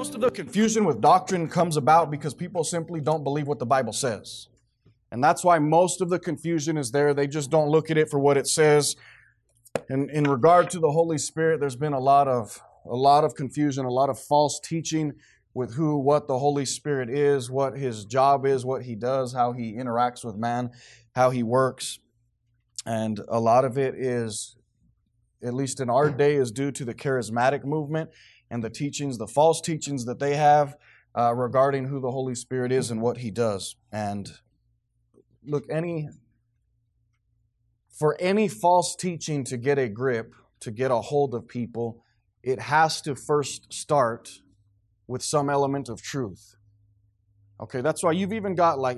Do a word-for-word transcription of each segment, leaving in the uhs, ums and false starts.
Most of the confusion with doctrine comes about because people simply don't believe what the Bible says. And that's why most of the confusion is there. They just don't look at it for what it says. And in regard to the Holy Spirit, there's been a lot of a lot of confusion, a lot of false teaching with who, what the Holy Spirit is, what His job is, what He does, how He interacts with man, how He works. And a lot of it is, at least in our day, is due to the charismatic movement and the teachings, the false teachings that they have uh, regarding who the Holy Spirit is and what He does. And look, any for any false teaching to get a grip, to get a hold of people, it has to first start with some element of truth. Okay, that's why you've even got, like,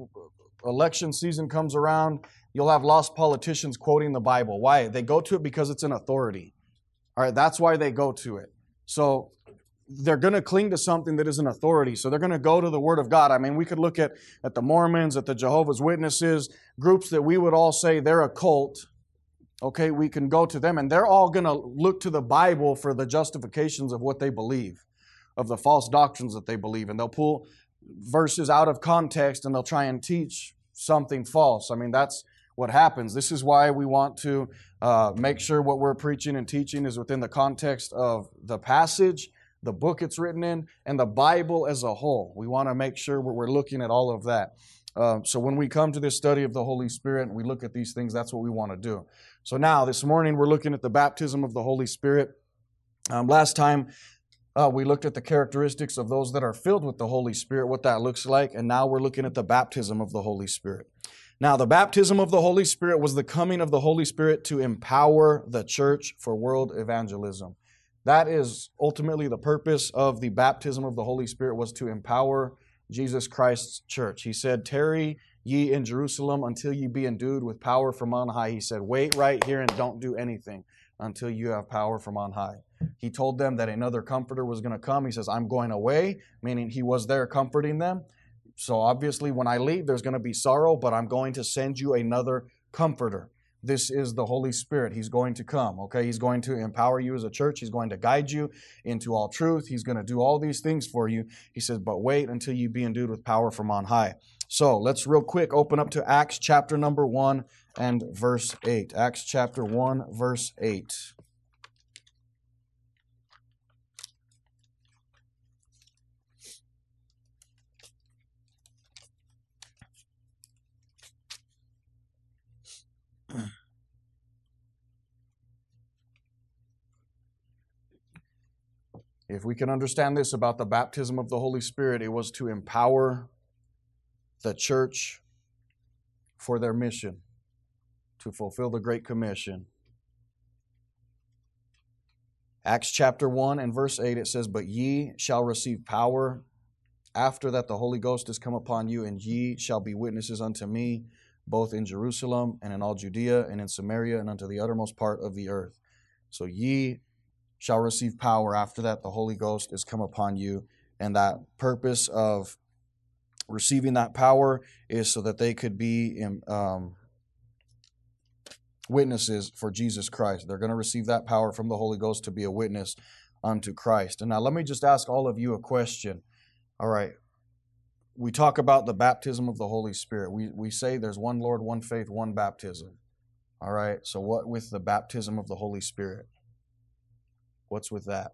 election season comes around, you'll have lost politicians quoting the Bible. Why? They go to it because it's an authority. All right, that's why they go to it. So they're going to cling to something that is an authority. So they're going to go to the Word of God. I mean, we could look at, at the Mormons, at the Jehovah's Witnesses, groups that we would all say they're a cult. Okay, we can go to them, and they're all going to look to the Bible for the justifications of what they believe, of the false doctrines that they believe. And they'll pull verses out of context, and they'll try and teach something false. I mean, that's what happens. This is why we want to uh, make sure what we're preaching and teaching is within the context of the passage, the book it's written in, and the Bible as a whole. We want to make sure we're looking at all of that. Uh, so when we come to this study of the Holy Spirit and we look at these things, that's what we want to do. So now, this morning, we're looking at the baptism of the Holy Spirit. Um, last time, uh, we looked at the characteristics of those that are filled with the Holy Spirit, what that looks like, and now we're looking at the baptism of the Holy Spirit. Now, the baptism of the Holy Spirit was the coming of the Holy Spirit to empower the church for world evangelism. That is ultimately the purpose of the baptism of the Holy Spirit, was to empower Jesus Christ's church. He said, "Tarry ye in Jerusalem until ye be endued with power from on high." He said, "Wait right here and don't do anything until you have power from on high." He told them that another comforter was going to come. He says, "I'm going away," meaning He was there comforting them. So obviously when I leave, there's going to be sorrow, but I'm going to send you another comforter. This is the Holy Spirit. He's going to come, okay? He's going to empower you as a church. He's going to guide you into all truth. He's going to do all these things for you. He says, but wait until you be endued with power from on high. So let's real quick open up to Acts chapter number one and verse eight. Acts chapter one, verse eight. If we can understand this about the baptism of the Holy Spirit, it was to empower the church for their mission, to fulfill the Great Commission. Acts chapter one and verse eight, it says, "But ye shall receive power after that the Holy Ghost is come upon you, and ye shall be witnesses unto me, both in Jerusalem and in all Judea and in Samaria and unto the uttermost part of the earth." So ye shall receive power after that the Holy Ghost is come upon you. And that purpose of receiving that power is so that they could be um, witnesses for Jesus Christ. They're going to receive that power from the Holy Ghost to be a witness unto Christ. And now let me just ask all of you a question. All right. We talk about the baptism of the Holy Spirit. We, we say there's one Lord, one faith, one baptism. All right. So what with the baptism of the Holy Spirit? What's with that?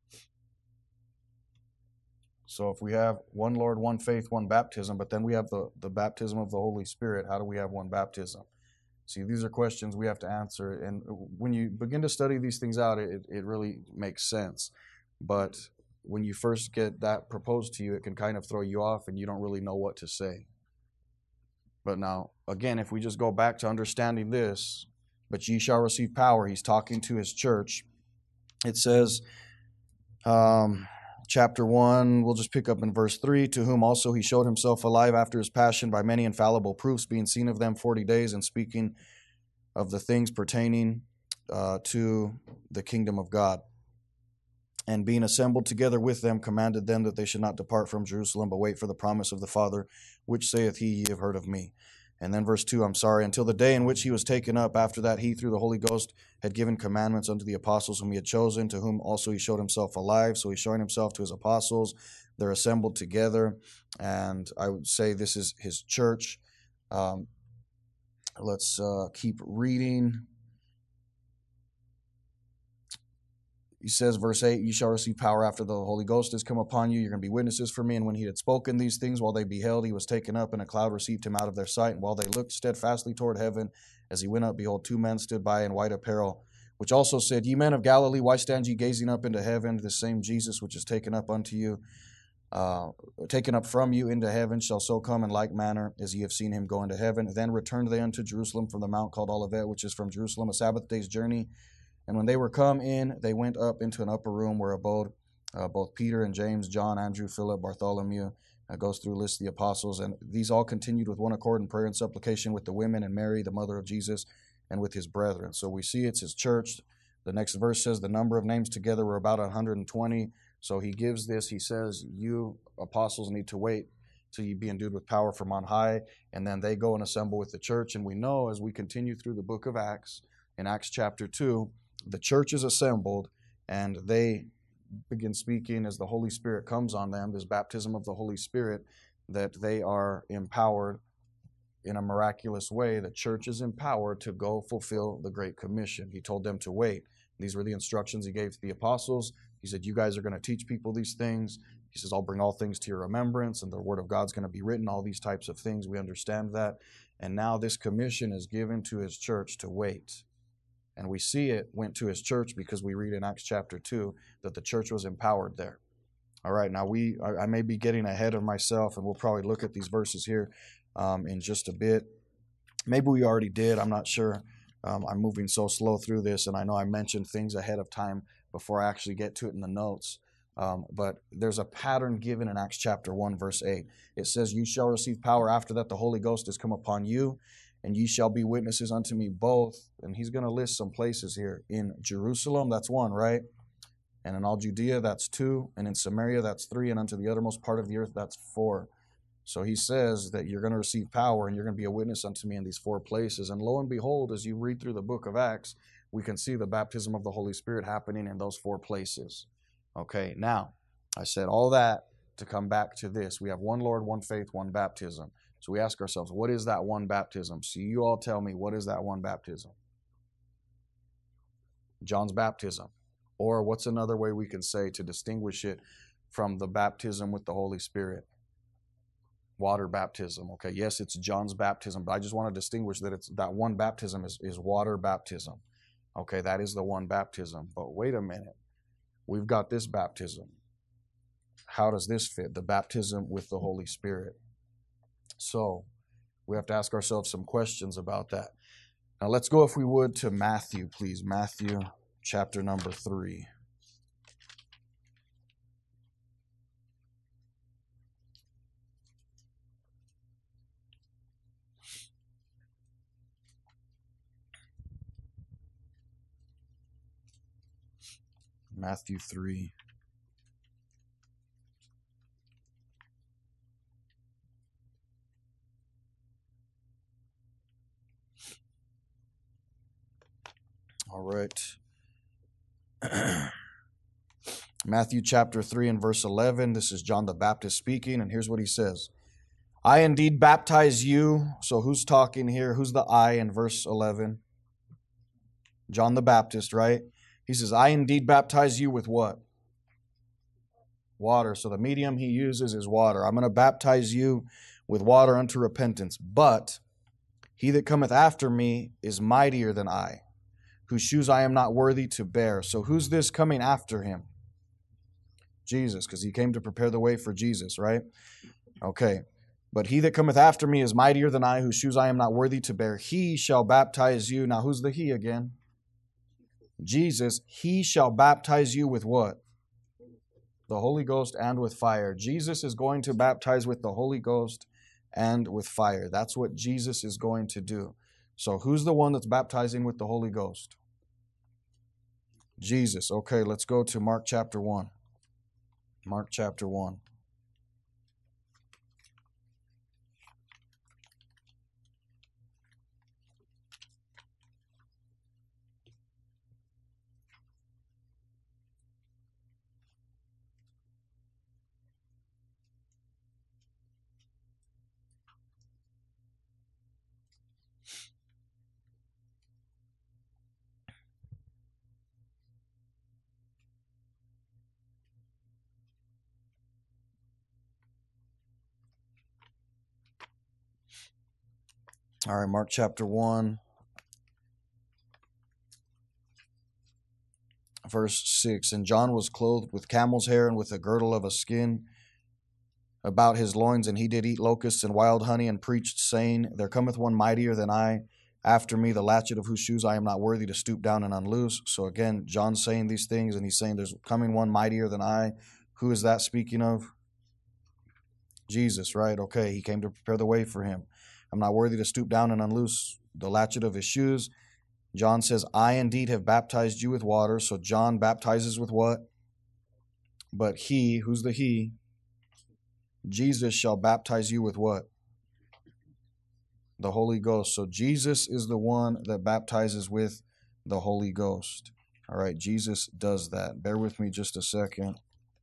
So if we have one Lord, one faith, one baptism, but then we have the, the baptism of the Holy Spirit, how do we have one baptism? See, these are questions we have to answer. And when you begin to study these things out, it, it really makes sense. But when you first get that proposed to you, it can kind of throw you off and you don't really know what to say. But now, again, if we just go back to understanding this, "But ye shall receive power," He's talking to His church. It says, um, chapter one, we'll just pick up in verse three, "To whom also He showed Himself alive after His passion by many infallible proofs, being seen of them forty days, and speaking of the things pertaining uh, to the kingdom of God. And being assembled together with them, commanded them that they should not depart from Jerusalem, but wait for the promise of the Father, which saith He, ye have heard of me. And then verse two, I'm sorry, until the day in which he was taken up. After that, he, through the Holy Ghost, had given commandments unto the apostles whom he had chosen, to whom also he showed himself alive. So he's showing himself to his apostles. They're assembled together. And I would say this is his church. Um, let's uh, keep reading. He says, verse eight, you shall receive power after the Holy Ghost has come upon you. You're going to be witnesses for me. And when he had spoken these things, while they beheld, he was taken up, and a cloud received him out of their sight. And while they looked steadfastly toward heaven, as he went up, behold, two men stood by in white apparel, which also said, Ye men of Galilee, why stand ye gazing up into heaven? This same Jesus, which is taken up unto you, uh, taken up from you into heaven, shall so come in like manner as ye have seen him go into heaven. Then returned they unto Jerusalem from the mount called Olivet, which is from Jerusalem a Sabbath day's journey. And when they were come in, they went up into an upper room where abode uh, both Peter and James, John, Andrew, Philip, Bartholomew. Uh, goes through a list of the apostles. And these all continued with one accord in prayer and supplication with the women and Mary, the mother of Jesus, and with his brethren. So we see it's his church. The next verse says the number of names together were about one hundred twenty. So he gives this. He says, you apostles need to wait till you be endued with power from on high. And then they go and assemble with the church. And we know as we continue through the book of Acts, in Acts chapter two, the church is assembled, and they begin speaking as the Holy Spirit comes on them, this baptism of the Holy Spirit, that they are empowered in a miraculous way. The church is empowered to go fulfill the Great Commission. He told them to wait. These were the instructions he gave to the apostles. He said, you guys are going to teach people these things. He says, I'll bring all things to your remembrance, and the word of God's going to be written, all these types of things. We understand that. And now this commission is given to his church to wait. And we see it went to his church because we read in Acts chapter two that the church was empowered there. All right, now we I, I may be getting ahead of myself, and we'll probably look at these verses here um, in just a bit. Maybe we already did. I'm not sure. Um, I'm moving so slow through this, and I know I mentioned things ahead of time before I actually get to it in the notes. Um, but there's a pattern given in Acts chapter one, verse eight. It says, you shall receive power after that the Holy Ghost has come upon you, and ye shall be witnesses unto me both. And he's going to list some places here. In Jerusalem, that's one, right? And in all Judea, that's two. And in Samaria, that's three. And unto the uttermost part of the earth, that's four. So he says that you're going to receive power, and you're going to be a witness unto me in these four places. And lo and behold, as you read through the book of Acts, we can see the baptism of the Holy Spirit happening in those four places. Okay, now, I said all that to come back to this. We have one Lord, one faith, one baptism. So we ask ourselves, what is that one baptism? So you all tell me, what is that one baptism? John's baptism. Or what's another way we can say to distinguish it from the baptism with the Holy Spirit? Water baptism. Okay, yes, it's John's baptism, but I just want to distinguish that it's that one baptism is, is water baptism. Okay, that is the one baptism. But wait a minute. We've got this baptism. How does this fit? The baptism with the Holy Spirit. So we have to ask ourselves some questions about that. Now let's go, if we would, to Matthew, please. Matthew chapter number three. Matthew three. All right. Matthew chapter three and verse eleven. This is John the Baptist speaking, and here's what he says. I indeed baptize you. So who's talking here? Who's the I in verse eleven? John the Baptist, right? He says, I indeed baptize you with what? Water. So the medium he uses is water. I'm going to baptize you with water unto repentance. But he that cometh after me is mightier than I, whose shoes I am not worthy to bear. So who's this coming after him? Jesus, because he came to prepare the way for Jesus, right? Okay. But he that cometh after me is mightier than I, whose shoes I am not worthy to bear. He shall baptize you. Now who's the he again? Jesus. He shall baptize you with what? The Holy Ghost and with fire. Jesus is going to baptize with the Holy Ghost and with fire. That's what Jesus is going to do. So who's the one that's baptizing with the Holy Ghost? Jesus. Okay, let's go to Mark chapter one. Mark chapter one. All right, Mark chapter one, verse six. And John was clothed with camel's hair and with a girdle of a skin about his loins, and he did eat locusts and wild honey, and preached, saying, There cometh one mightier than I after me, the latchet of whose shoes I am not worthy to stoop down and unloose. So again, John's saying these things, and he's saying there's coming one mightier than I. Who is that speaking of? Jesus, right? Okay, he came to prepare the way for him. I'm not worthy to stoop down and unloose the latchet of his shoes. John says, I indeed have baptized you with water. So John baptizes with what? But he, who's the he? Jesus shall baptize you with what? The Holy Ghost. So Jesus is the one that baptizes with the Holy Ghost. All right, Jesus does that. Bear with me just a second.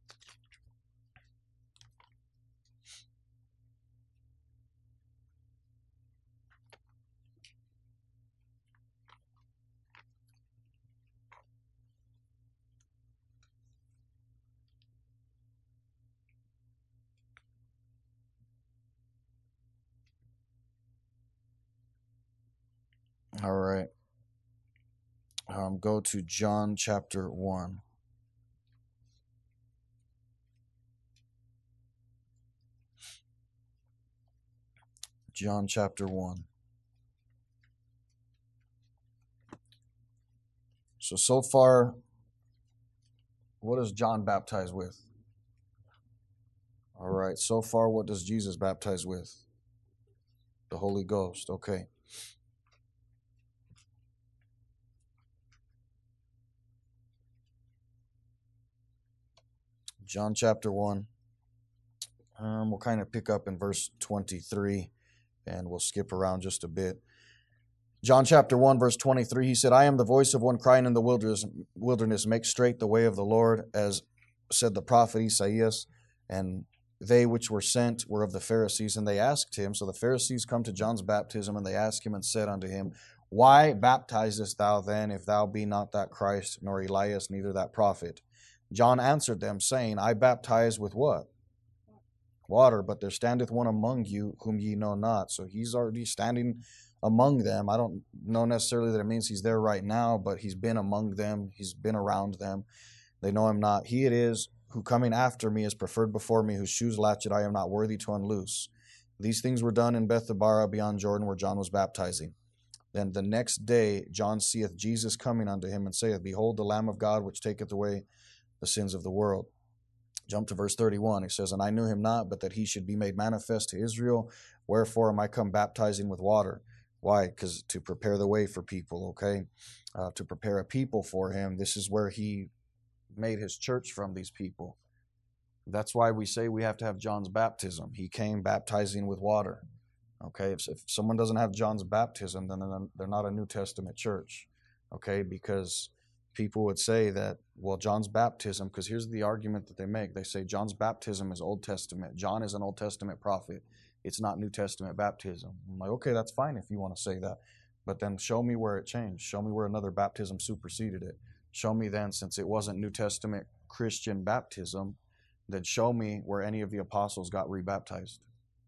All right. Um, go to John chapter one. John chapter one. So, so far, what does John baptize with? All right. So far, what does Jesus baptize with? The Holy Ghost. Okay. John chapter one. Um, we'll kind of pick up in verse twenty-three, and we'll skip around just a bit. John chapter one, verse twenty-three, he said, I am the voice of one crying in the wilderness, wilderness, make straight the way of the Lord, as said the prophet Esaias. And they which were sent were of the Pharisees, and they asked him. So the Pharisees come to John's baptism, and they ask him and said unto him, Why baptizest thou then, if thou be not that Christ, nor Elias, neither that prophet? John answered them, saying, I baptize with what? Water, but there standeth one among you whom ye know not. So he's already standing among them. I don't know necessarily that it means he's there right now, but he's been among them. He's been around them. They know him not. He it is who coming after me is preferred before me, whose shoes latchet I am not worthy to unloose. These things were done in Bethabara beyond Jordan, where John was baptizing. Then the next day John seeth Jesus coming unto him, and saith, Behold the Lamb of God, which taketh away the sins of the world. Jump to verse thirty-one. It says, And I knew him not, but that he should be made manifest to Israel. Wherefore am I come baptizing with water? Why? Because to prepare the way for people, okay? Uh, to prepare a people for him. This is where he made his church from, these people. That's why we say we have to have John's baptism. He came baptizing with water. Okay? If, if someone doesn't have John's baptism, then they're not a New Testament church. Okay? Because people would say that, well, John's baptism, because here's the argument that they make. They say John's baptism is Old Testament. John is an Old Testament prophet. It's not New Testament baptism. I'm like, okay, that's fine if you want to say that. But then show me where it changed. Show me where another baptism superseded it. Show me then, since it wasn't New Testament Christian baptism, then show me where any of the apostles got rebaptized.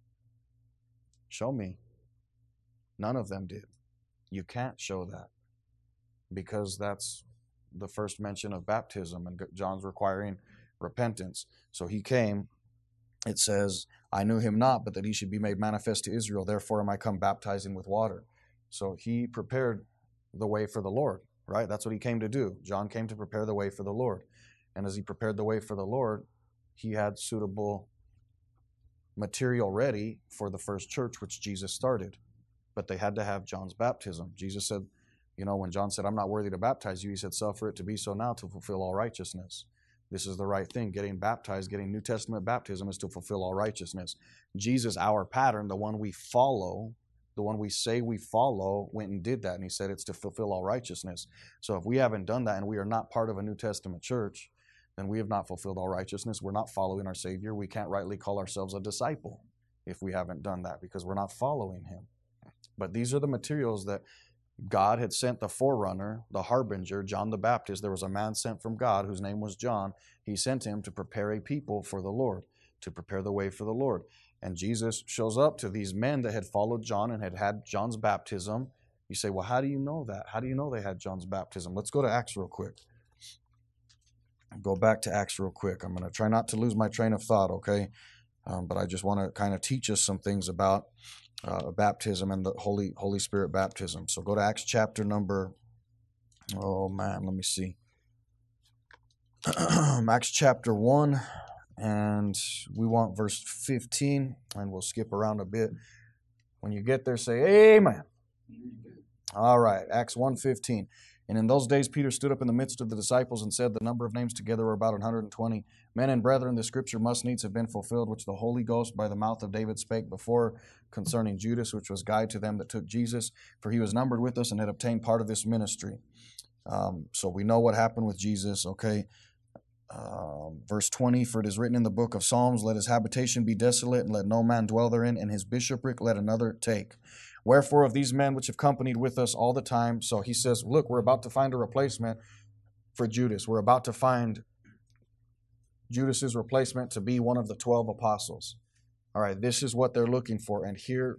Show me. None of them did. You can't show that, because that's the first mention of baptism, and John's requiring repentance. So he came, it says, I knew him not, but that he should be made manifest to Israel. Therefore am I come baptizing with water. So he prepared the way for the Lord, right? That's what he came to do. John came to prepare the way for the Lord. And as he prepared the way for the Lord, he had suitable material ready for the first church, which Jesus started. But they had to have John's baptism. Jesus said, you know, when John said, I'm not worthy to baptize you, he said, suffer it to be so now to fulfill all righteousness. This is the right thing. Getting baptized, getting New Testament baptism is to fulfill all righteousness. Jesus, our pattern, the one we follow, the one we say we follow, went and did that. And he said it's to fulfill all righteousness. So if we haven't done that and we are not part of a New Testament church, then we have not fulfilled all righteousness. We're not following our Savior. We can't rightly call ourselves a disciple if we haven't done that, because we're not following him. But these are the materials that God had sent the forerunner, the harbinger, John the Baptist. There was a man sent from God whose name was John. He sent him to prepare a people for the Lord. to prepare the way for the Lord. And Jesus shows up to these men that had followed John and had had John's baptism. You say, well, how do you know that? How do you know they had John's baptism? Let's go to Acts real quick. Go back to Acts real quick. I'm going to try not to lose my train of thought, okay? Um, but I just want to kind of teach us some things about uh, baptism and the Holy Holy Spirit baptism. So go to Acts chapter number, oh man, let me see. Acts chapter one, and we want verse fifteen, and we'll skip around a bit. When you get there, say amen. All right, Acts one fifteen. And in those days Peter stood up in the midst of the disciples and said, the number of names together were about one hundred twenty. Men and brethren, the scripture must needs have been fulfilled, which the Holy Ghost by the mouth of David spake before concerning Judas, which was guide to them that took Jesus, for he was numbered with us and had obtained part of this ministry. Um, so we know what happened with Jesus, okay? Um, verse twenty, for it is written in the book of Psalms, let his habitation be desolate, and let no man dwell therein, and his bishopric let another take. Wherefore of these men which have companied with us all the time, so he says, look, we're about to find a replacement for Judas. We're about to find Judas's replacement to be one of the twelve apostles. All right, this is what they're looking for. And here,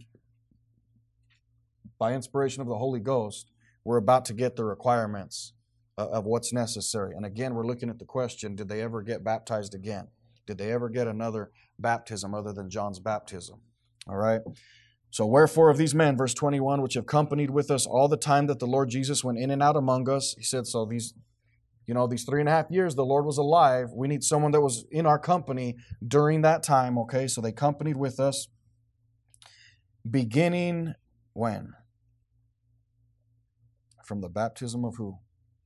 by inspiration of the Holy Ghost, we're about to get the requirements of what's necessary. And again, we're looking at the question, did they ever get baptized again? Did they ever get another baptism other than John's baptism? All right. So wherefore of these men, verse twenty-one, which have companied with us all the time that the Lord Jesus went in and out among us, he said, so these, you know, these three and a half years the Lord was alive, we need someone that was in our company during that time, okay? So they companied with us beginning when? From the baptism of who?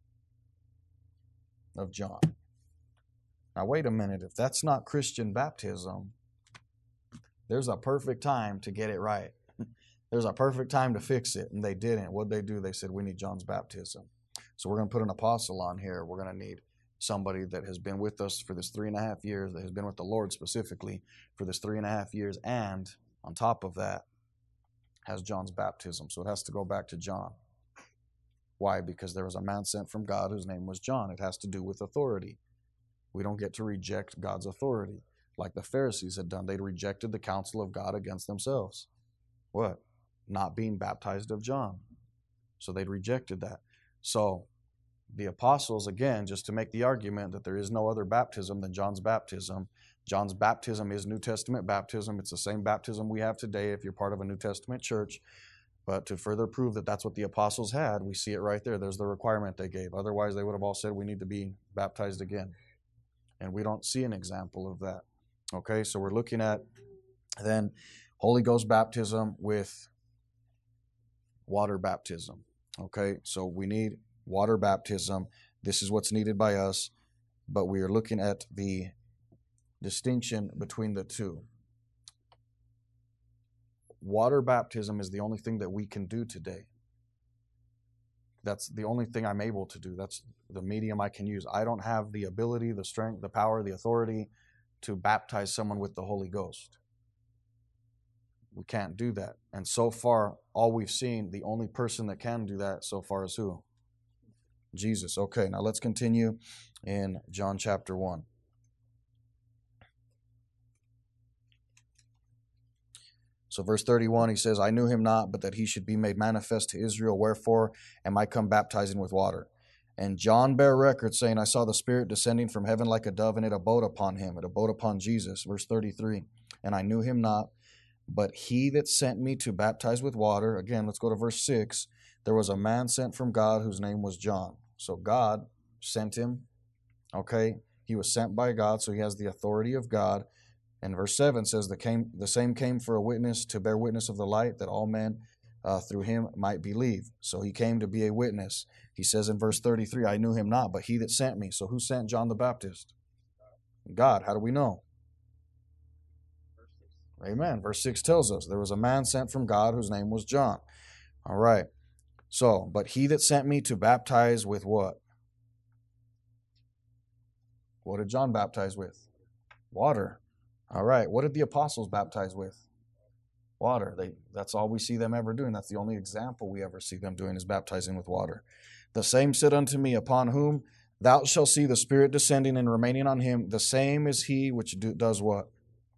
Of John. Now wait a minute, if that's not Christian baptism, there's a perfect time to get it right. There's a perfect time to fix it, and they didn't. What'd they do? They said, we need John's baptism. So we're going to put an apostle on here. We're going to need somebody that has been with us for this three and a half years, that has been with the Lord specifically for this three and a half years, and on top of that, has John's baptism. So it has to go back to John. Why? Because there was a man sent from God whose name was John. It has to do with authority. We don't get to reject God's authority like the Pharisees had done. They'd rejected the counsel of God against themselves. What? Not being baptized of John. So they'd rejected that. So the apostles, again, just to make the argument that there is no other baptism than John's baptism. John's baptism is New Testament baptism. It's the same baptism we have today if you're part of a New Testament church. But to further prove that that's what the apostles had, we see it right there. There's the requirement they gave. Otherwise, they would have all said we need to be baptized again. And we don't see an example of that. Okay, so we're looking at then Holy Ghost baptism with water baptism. Okay, so we need water baptism. This is what's needed by us, but we are looking at the distinction between the two. Water baptism is the only thing that we can do today. That's the only thing I'm able to do. That's the medium I can use. I don't have the ability, the strength, the power, the authority to baptize someone with the Holy Ghost. We can't do that. And so far, all we've seen, the only person that can do that so far is who? Jesus. Okay, now let's continue in John chapter one. So verse thirty-one, he says, I knew him not, but that he should be made manifest to Israel. Wherefore am I come baptizing with water? And John bare record, saying, I saw the Spirit descending from heaven like a dove, and it abode upon him. It abode upon Jesus. Verse thirty-three, and I knew him not, but he that sent me to baptize with water. Again, let's go to verse six. There was a man sent from God whose name was John. So God sent him. Okay, he was sent by God, so he has the authority of God. And verse seven says, the, came, the same came for a witness, to bear witness of the light, that all men uh, through him might believe. So he came to be a witness. He says in verse thirty-three, I knew him not, but he that sent me. So who sent John the Baptist? God. How do we know? Amen. Verse six tells us there was a man sent from God whose name was John. All right. So, but he that sent me to baptize with what? What did John baptize with? Water. All right. What did the apostles baptize with? Water. They, that's all we see them ever doing. That's the only example we ever see them doing is baptizing with water. The same said unto me, upon whom thou shalt see the Spirit descending and remaining on him, the same is he which do, does what?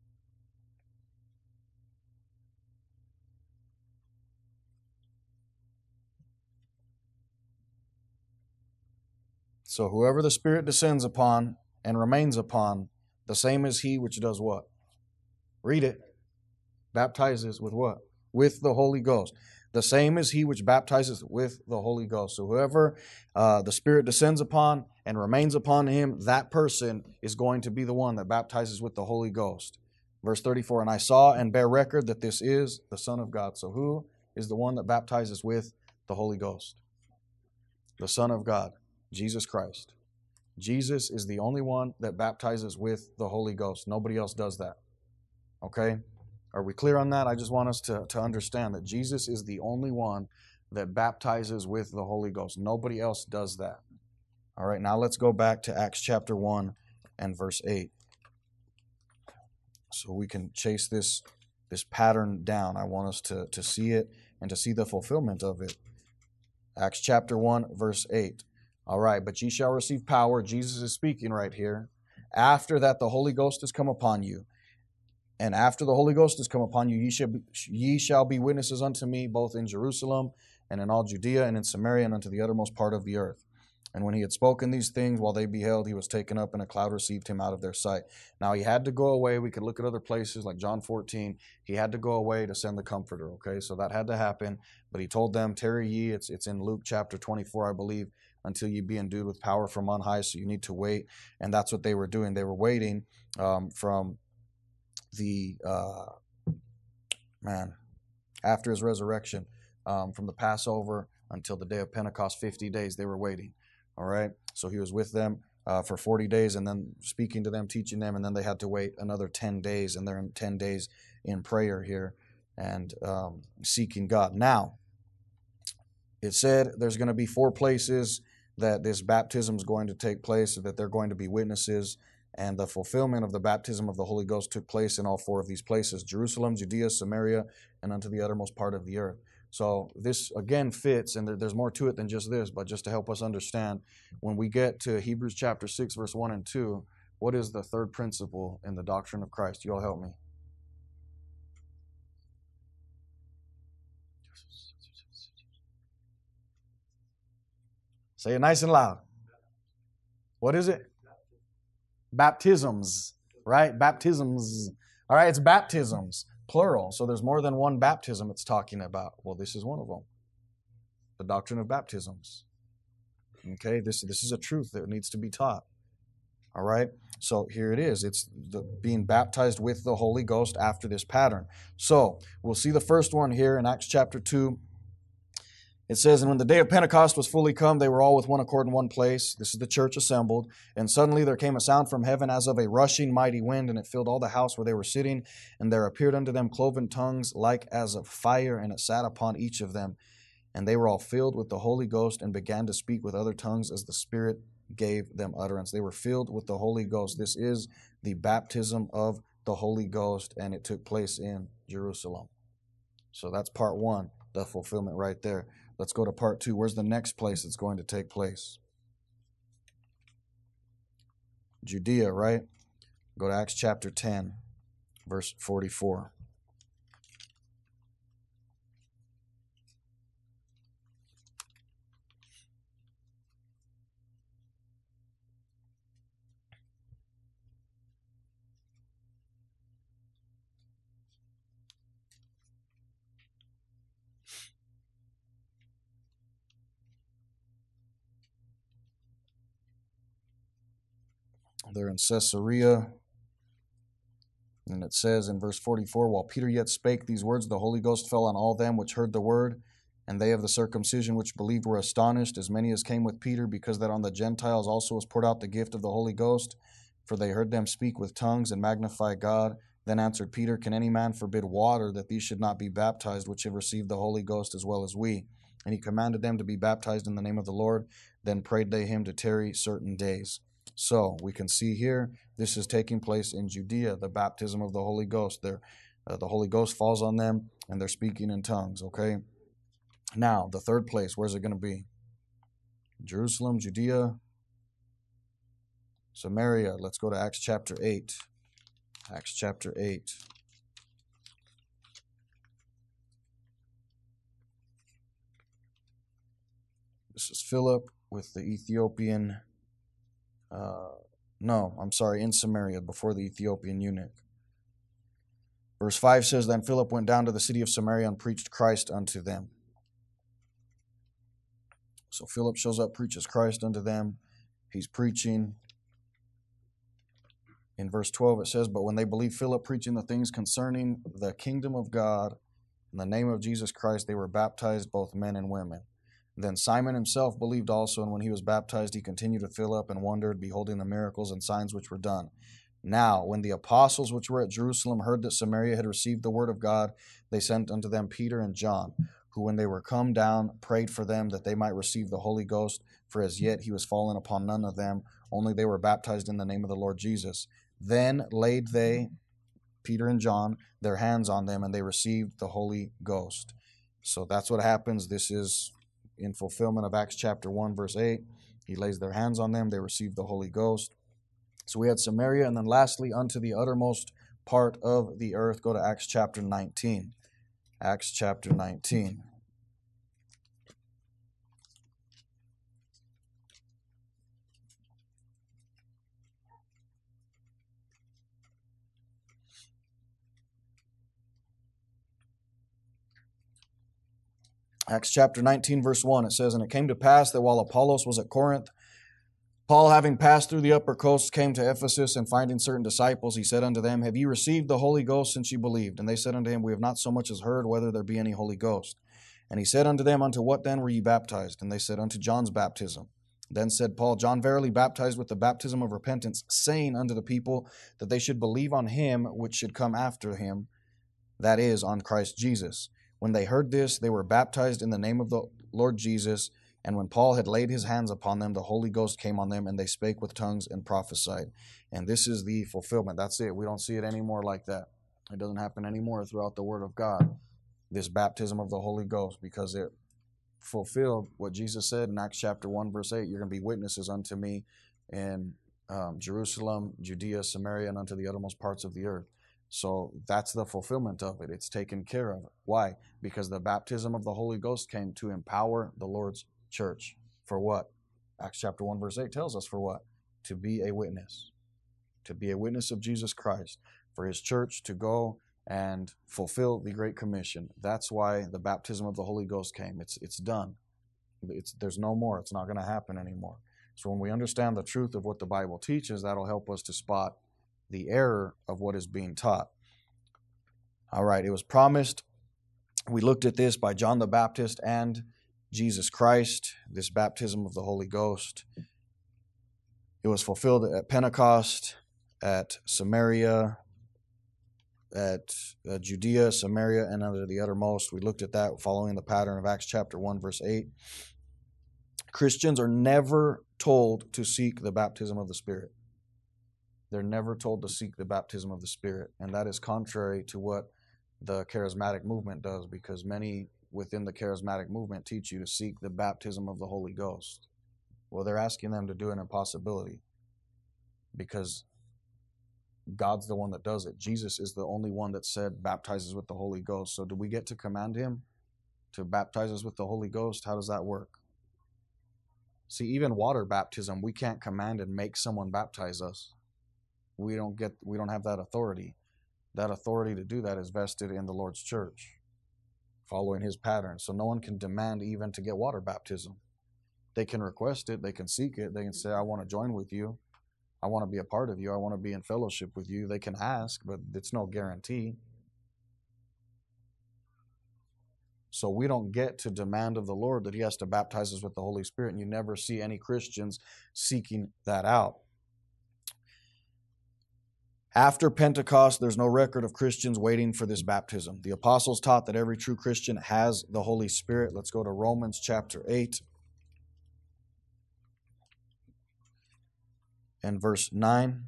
So whoever the Spirit descends upon and remains upon, the same is he which does what? Read it. Baptizes with what? With the Holy Ghost. The same is he which baptizes with the Holy Ghost. So whoever uh, the Spirit descends upon and remains upon him, that person is going to be the one that baptizes with the Holy Ghost. Verse thirty-four, and I saw and bear record that this is the Son of God. So who is the one that baptizes with the Holy Ghost? The Son of God, Jesus Christ. Jesus is the only one that baptizes with the Holy Ghost. Nobody else does that. Okay? Are we clear on that? I just want us to, to understand that Jesus is the only one that baptizes with the Holy Ghost. Nobody else does that. All right, now let's go back to Acts chapter one and verse eight. So we can chase this, this pattern down. I want us to, to see it and to see the fulfillment of it. Acts chapter one, verse eight. All right, but ye shall receive power. Jesus is speaking right here. After that the Holy Ghost has come upon you. And after the Holy Ghost has come upon you, ye shall, be, ye shall be witnesses unto me, both in Jerusalem and in all Judea and in Samaria and unto the uttermost part of the earth. And when he had spoken these things, while they beheld, he was taken up, and a cloud received him out of their sight. Now he had to go away. We could look at other places like John fourteen. He had to go away to send the Comforter, okay? So that had to happen. But he told them, tarry ye, it's, it's in Luke chapter twenty-four, I believe, until ye be endued with power from on high. So you need to wait. And that's what they were doing. They were waiting um, from the, uh, man, after his resurrection, um, from the Passover until the day of Pentecost, fifty days, they were waiting. All right. So he was with them uh, for forty days and then speaking to them, teaching them. And then they had to wait another ten days. And they're in ten days in prayer here and um, seeking God. Now, it said there's going to be four places that this baptism is going to take place, that they're going to be witnesses. And the fulfillment of the baptism of the Holy Ghost took place in all four of these places: Jerusalem, Judea, Samaria, and unto the uttermost part of the earth. So this, again, fits, and there, there's more to it than just this, but just to help us understand, when we get to Hebrews chapter six, verse one and two, what is the third principle in the doctrine of Christ? You all help me. Say it nice and loud. What is it? Baptisms, right? Baptisms. All right, it's baptisms, plural. So there's more than one baptism it's talking about. Well, this is one of them. The doctrine of baptisms. Okay, this, this is a truth that needs to be taught. All right, so here it is. It's the, being baptized with the Holy Ghost after this pattern. So we'll see the first one here in Acts chapter two. It says, and when the day of Pentecost was fully come, they were all with one accord in one place. This is the church assembled. And suddenly there came a sound from heaven as of a rushing mighty wind, and it filled all the house where they were sitting. And there appeared unto them cloven tongues like as of fire, and it sat upon each of them. And they were all filled with the Holy Ghost and began to speak with other tongues as the Spirit gave them utterance. They were filled with the Holy Ghost. This is the baptism of the Holy Ghost, and it took place in Jerusalem. So that's part one, the fulfillment right there. Let's go to part two. Where's the next place it's going to take place? Judea, right? Go to Acts chapter ten, verse forty-four. They're in Caesarea. And it says in verse forty-four, while Peter yet spake these words, the Holy Ghost fell on all them which heard the word. And they of the circumcision which believed were astonished, as many as came with Peter, because that on the Gentiles also was poured out the gift of the Holy Ghost. For they heard them speak with tongues and magnify God. Then answered Peter, can any man forbid water, that these should not be baptized, which have received the Holy Ghost as well as we? And he commanded them to be baptized in the name of the Lord. Then prayed they him to tarry certain days. So we can see here, this is taking place in Judea, the baptism of the Holy Ghost. There, uh, the Holy Ghost falls on them, and they're speaking in tongues, okay? Now, the third place, where's it going to be? Jerusalem, Judea, Samaria. Let's go to Acts chapter eight. Acts chapter eight. This is Philip with the Ethiopian Uh, no, I'm sorry, in Samaria, before the Ethiopian eunuch. Verse five says, Then Philip went down to the city of Samaria and preached Christ unto them. So Philip shows up, preaches Christ unto them. He's preaching. In verse twelve it says, But when they believed Philip preaching the things concerning the kingdom of God in the name of Jesus Christ, they were baptized, both men and women. Then Simon himself believed also, and when he was baptized, he continued with Philip and wondered, beholding the miracles and signs which were done. Now, when the apostles which were at Jerusalem heard that Samaria had received the word of God, they sent unto them Peter and John, who when they were come down prayed for them that they might receive the Holy Ghost, for as yet he was fallen upon none of them, only they were baptized in the name of the Lord Jesus. Then laid they, Peter and John, their hands on them, and they received the Holy Ghost. So that's what happens. This is in fulfillment of Acts chapter one, verse eight. He lays their hands on them, they receive the Holy Ghost. So we had Samaria, and then lastly, unto the uttermost part of the earth. Go to Acts chapter nineteen. Acts chapter nineteen. Acts chapter nineteen, verse one, it says, And it came to pass that while Apollos was at Corinth, Paul, having passed through the upper coast, came to Ephesus, and finding certain disciples, he said unto them, Have ye received the Holy Ghost since ye believed? And they said unto him, We have not so much as heard whether there be any Holy Ghost. And he said unto them, Unto what then were ye baptized? And they said, Unto John's baptism. Then said Paul, John verily baptized with the baptism of repentance, saying unto the people that they should believe on him which should come after him, that is, on Christ Jesus. When they heard this, they were baptized in the name of the Lord Jesus. And when Paul had laid his hands upon them, the Holy Ghost came on them, and they spake with tongues and prophesied. And this is the fulfillment. That's it. We don't see it anymore like that. It doesn't happen anymore throughout the Word of God, this baptism of the Holy Ghost, because it fulfilled what Jesus said in Acts chapter one, verse eight. You're going to be witnesses unto me in um, Jerusalem, Judea, Samaria, and unto the uttermost parts of the earth. So that's the fulfillment of it. It's taken care of. Why? Because the baptism of the Holy Ghost came to empower the Lord's church. For what? Acts chapter one, verse eight tells us for what? To be a witness. To be a witness of Jesus Christ. For his church to go and fulfill the Great Commission. That's why the baptism of the Holy Ghost came. It's it's done. It's, there's no more. It's not going to happen anymore. So when we understand the truth of what the Bible teaches, that'll help us to spot the error of what is being taught. All right, it was promised. We looked at this by John the Baptist and Jesus Christ, this baptism of the Holy Ghost. It was fulfilled at Pentecost, at Samaria, at uh, Judea, Samaria, and under the uttermost. We looked at that following the pattern of Acts chapter one, verse eight. Christians are never told to seek the baptism of the Spirit. They're never told to seek the baptism of the Spirit, and that is contrary to what the charismatic movement does, because many within the charismatic movement teach you to seek the baptism of the Holy Ghost. Well, they're asking them to do an impossibility, because God's the one that does it. Jesus is the only one that said baptizes with the Holy Ghost. So do we get to command him to baptize us with the Holy Ghost? How does that work? See, even water baptism, we can't command and make someone baptize us. We don't get, we don't have that authority. That authority to do that is vested in the Lord's church, following his pattern. So no one can demand even to get water baptism. They can request it, they can seek it, they can say, I want to join with you. I want to be a part of you. I want to be in fellowship with you. They can ask, but it's no guarantee. So we don't get to demand of the Lord that he has to baptize us with the Holy Spirit, and you never see any Christians seeking that out. After Pentecost, there's no record of Christians waiting for this baptism. The apostles taught that every true Christian has the Holy Spirit. Let's go to Romans chapter eight and verse nine.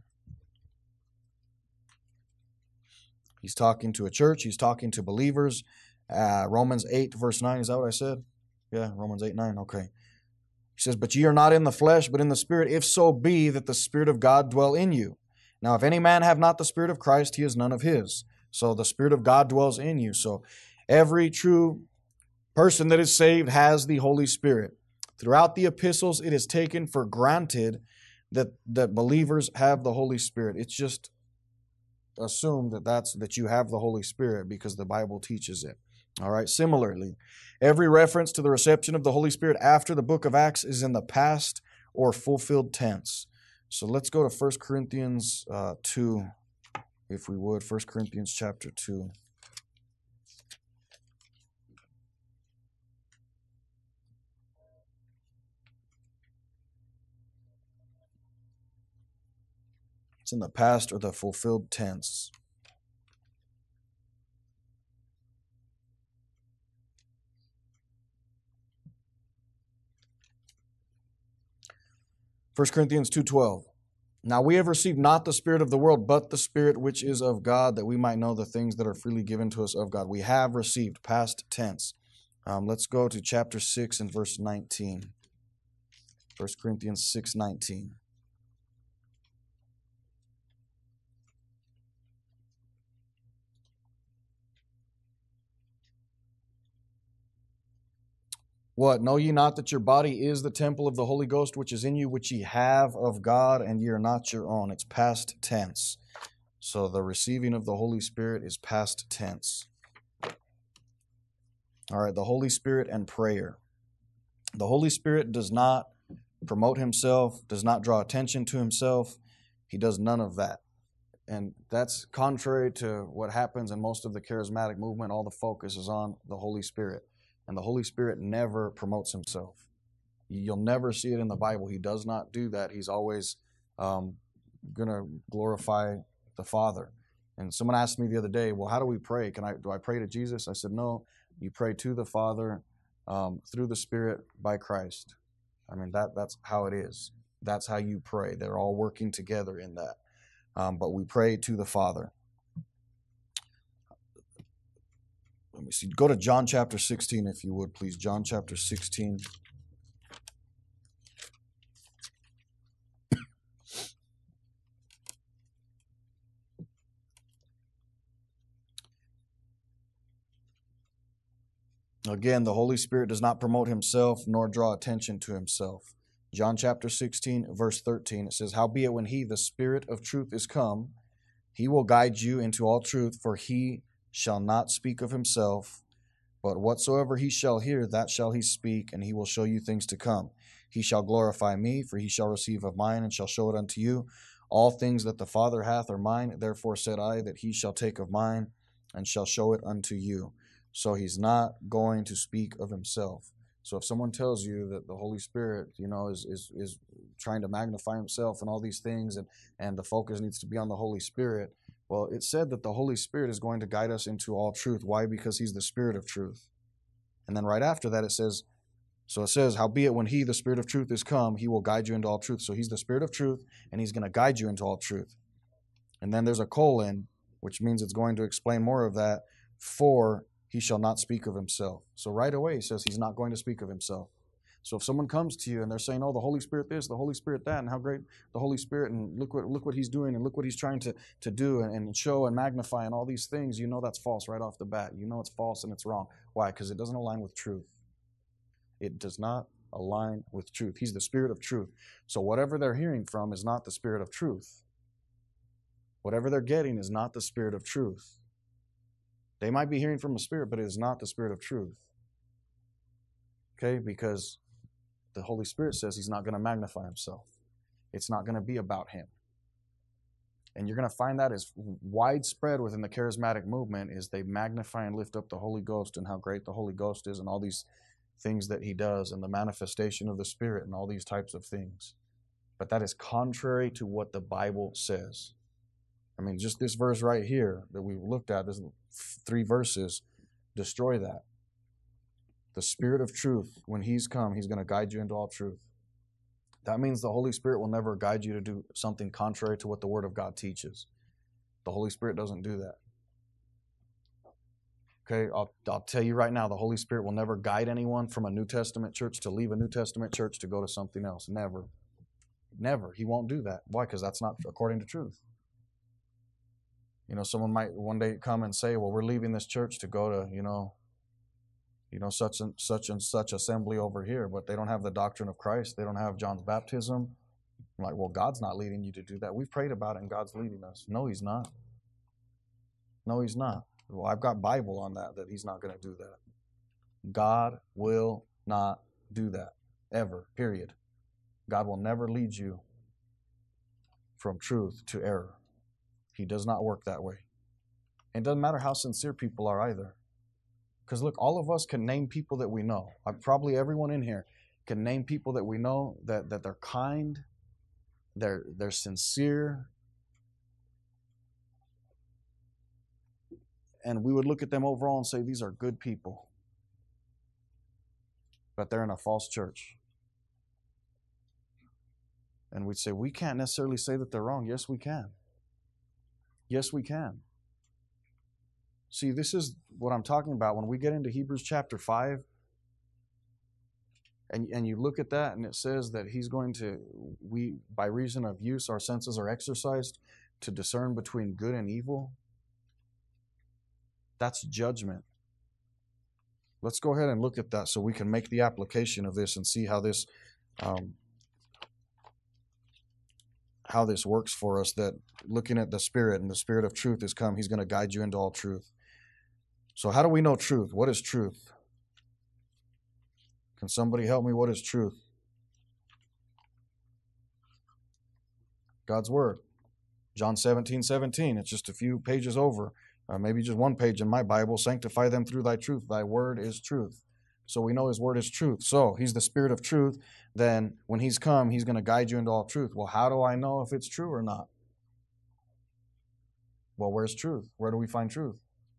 He's talking to a church. He's talking to believers. Uh, Romans eight, verse nine. Is that what I said? Yeah, Romans eight, nine. Okay. He says, But ye are not in the flesh, but in the Spirit, if so be that the Spirit of God dwell in you. Now, if any man have not the Spirit of Christ, he is none of his. So the Spirit of God dwells in you. So every true person that is saved has the Holy Spirit. Throughout the epistles, it is taken for granted that, that believers have the Holy Spirit. It's just assumed that that's that you have the Holy Spirit because the Bible teaches it. All right. Similarly, every reference to the reception of the Holy Spirit after the book of Acts is in the past or fulfilled tense. So let's go to First Corinthians uh, two, if we would. First Corinthians chapter two. It's in the past or the fulfilled tense. First Corinthians two twelve. Now we have received not the spirit of the world, but the Spirit which is of God, that we might know the things that are freely given to us of God. We have received, past tense. Um, let's go to chapter six and verse nineteen. First Corinthians six nineteen. What? Know ye not that your body is the temple of the Holy Ghost, which is in you, which ye have of God, and ye are not your own? It's past tense. So the receiving of the Holy Spirit is past tense. All right, the Holy Spirit and prayer. The Holy Spirit does not promote himself, does not draw attention to himself. He does none of that. And that's contrary to what happens in most of the charismatic movement. All the focus is on the Holy Spirit. And the Holy Spirit never promotes himself. You'll never see it in the Bible. He does not do that. He's always um, going to glorify the Father. And someone asked me the other day, well, how do we pray? Can I do I pray to Jesus? I said, no, you pray to the Father um, through the Spirit by Christ. I mean, that that's how it is. That's how you pray. They're all working together in that. Um, but we pray to the Father. Let me see. Go to John chapter sixteen, if you would, please. John chapter sixteen. Again, the Holy Spirit does not promote himself nor draw attention to himself. John chapter sixteen, verse thirteen, it says, howbeit when he, the Spirit of truth, is come, he will guide you into all truth, for he shall not speak of himself, but whatsoever he shall hear, that shall he speak, and he will show you things to come. He shall glorify me, for he shall receive of mine, and shall show it unto you. All things that the Father hath are mine, therefore said I, that he shall take of mine, and shall show it unto you. So he's not going to speak of himself. So if someone tells you that the Holy Spirit, you know, is is is trying to magnify himself and all these things, and, and the focus needs to be on the Holy Spirit, well, it said that the Holy Spirit is going to guide us into all truth. Why? Because he's the Spirit of truth. And then right after that it says, so it says, howbeit when he, the Spirit of truth, is come, he will guide you into all truth. So he's the Spirit of truth, and he's going to guide you into all truth. And then there's a colon, which means it's going to explain more of that, for he shall not speak of himself. So right away he says he's not going to speak of himself. So if someone comes to you and they're saying, oh, the Holy Spirit this, the Holy Spirit that, and how great the Holy Spirit, and look what look what he's doing, and look what he's trying to, to do and, and show and magnify and all these things, you know that's false right off the bat. You know it's false and it's wrong. Why? Because it doesn't align with truth. It does not align with truth. He's the Spirit of truth. So whatever they're hearing from is not the Spirit of truth. Whatever they're getting is not the Spirit of truth. They might be hearing from a spirit, but it is not the Spirit of truth. Okay? Because the Holy Spirit says he's not going to magnify himself. It's not going to be about him. And you're going to find that is widespread within the charismatic movement, is they magnify and lift up the Holy Ghost and how great the Holy Ghost is and all these things that he does and the manifestation of the Spirit and all these types of things. But that is contrary to what the Bible says. I mean, just this verse right here that we've looked at, this three verses, destroy that. The Spirit of truth, when he's come, he's going to guide you into all truth. That means the Holy Spirit will never guide you to do something contrary to what the Word of God teaches. The Holy Spirit doesn't do that. Okay, I'll, I'll tell you right now, the Holy Spirit will never guide anyone from a New Testament church to leave a New Testament church to go to something else. Never. Never. He won't do that. Why? Because that's not according to truth. You know, someone might one day come and say, well, we're leaving this church to go to, you know, you know, such and such and such assembly over here, but they don't have the doctrine of Christ. They don't have John's baptism. I'm like, well, God's not leading you to do that. We've prayed about it and God's leading us. No, He's not. No, He's not. Well, I've got Bible on that, that He's not going to do that. God will not do that, ever, period. God will never lead you from truth to error. He does not work that way. It doesn't matter how sincere people are either. Because look, all of us can name people that we know. I, probably everyone in here can name people that we know that, that they're kind, they're, they're sincere, and we would look at them overall and say, these are good people. But they're in a false church. And we'd say, we can't necessarily say that they're wrong. Yes, we can. Yes, we can. See, this is what I'm talking about. When we get into Hebrews chapter five, and, and you look at that, and it says that He's going to, we, by reason of use, our senses are exercised to discern between good and evil. That's judgment. Let's go ahead and look at that so we can make the application of this and see how this um, how this works for us, that looking at the Spirit, and the Spirit of truth has come. He's going to guide you into all truth. So how do we know truth? What is truth? Can somebody help me? What is truth? God's Word. John seventeen seventeen. It's just a few pages over. Uh, maybe just one page in my Bible. Sanctify them through thy truth. Thy word is truth. So we know His word is truth. So He's the Spirit of truth. Then when He's come, He's going to guide you into all truth. Well, how do I know if it's true or not? Well, where's truth? Where do we find truth?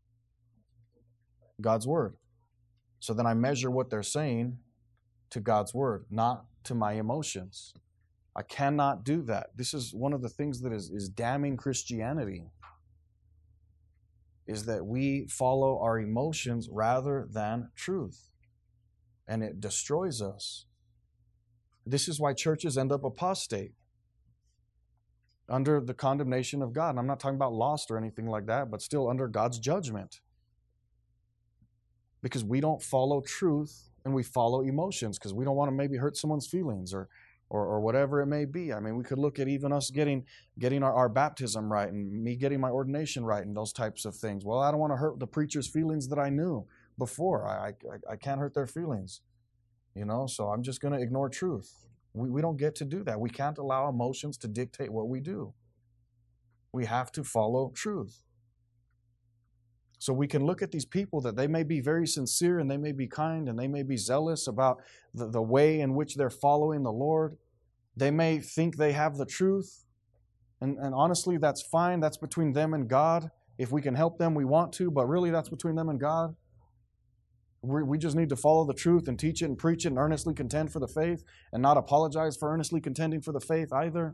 God's word. So then I measure what they're saying to God's word, not to my emotions. I cannot do that. This is one of the things that is, is damning Christianity, is that we follow our emotions rather than truth. And it destroys us. This is why churches end up apostate, under the condemnation of God. And I'm not talking about lost or anything like that, but still under God's judgment. Because we don't follow truth and we follow emotions because we don't want to maybe hurt someone's feelings or Or, or whatever it may be. I mean, we could look at even us getting getting our, our baptism right and me getting my ordination right and those types of things. Well, I don't want to hurt the preacher's feelings that I knew before. I, I, I can't hurt their feelings, you know, so I'm just going to ignore truth. We, we don't get to do that. We can't allow emotions to dictate what we do. We have to follow truth. So we can look at these people that they may be very sincere and they may be kind and they may be zealous about the, the way in which they're following the Lord. They may think they have the truth. And, and honestly, that's fine. That's between them and God. If we can help them, we want to, but really that's between them and God. We, we just need to follow the truth and teach it and preach it and earnestly contend for the faith and not apologize for earnestly contending for the faith either.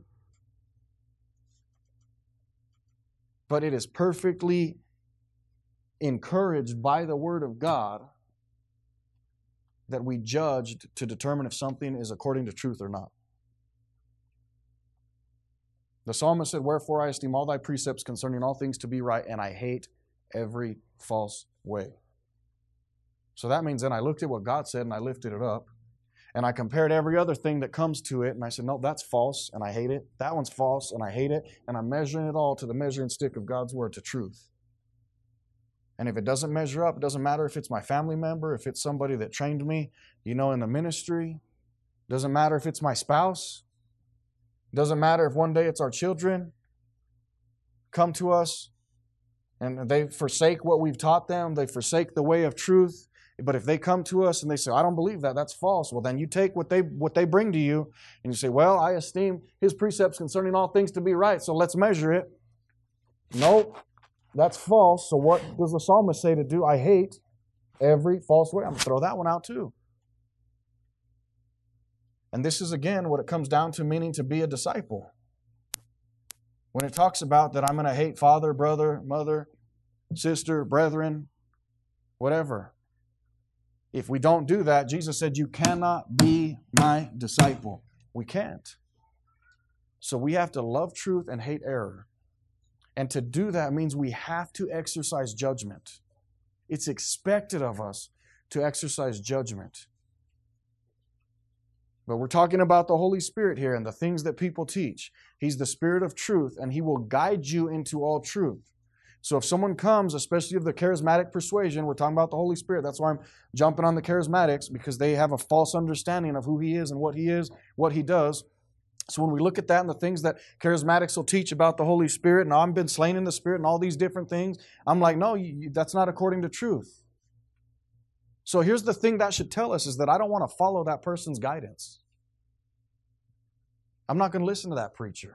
But it is perfectly encouraged by the Word of God that we judge to determine if something is according to truth or not. The psalmist said, "Wherefore I esteem all thy precepts concerning all things to be right, and I hate every false way." So that means then I looked at what God said and I lifted it up, and I compared every other thing that comes to it, and I said, no, that's false, and I hate it. That one's false, and I hate it, and I'm measuring it all to the measuring stick of God's Word, to truth. And if it doesn't measure up, it doesn't matter if it's my family member, if it's somebody that trained me, you know, in the ministry. It doesn't matter if it's my spouse. It doesn't matter if one day it's our children come to us and they forsake what we've taught them. They forsake the way of truth. But if they come to us and they say, I don't believe that, that's false. Well, then you take what they what they bring to you and you say, well, I esteem His precepts concerning all things to be right, so let's measure it. Nope. That's false. So what does the psalmist say to do? I hate every false way. I'm going to throw that one out too. And this is, again, what it comes down to meaning to be a disciple. When it talks about that I'm going to hate father, brother, mother, sister, brethren, whatever. If we don't do that, Jesus said, you cannot be my disciple. We can't. So we have to love truth and hate error. And to do that means we have to exercise judgment. It's expected of us to exercise judgment. But we're talking about the Holy Spirit here and the things that people teach. He's the Spirit of truth, and He will guide you into all truth. So if someone comes, especially of the charismatic persuasion, we're talking about the Holy Spirit. That's why I'm jumping on the charismatics, because they have a false understanding of who He is and what He is, what He does. So when we look at that and the things that charismatics will teach about the Holy Spirit, and I've been slain in the Spirit and all these different things, I'm like, no, you, that's not according to truth. So here's the thing that should tell us is that I don't want to follow that person's guidance. I'm not going to listen to that preacher.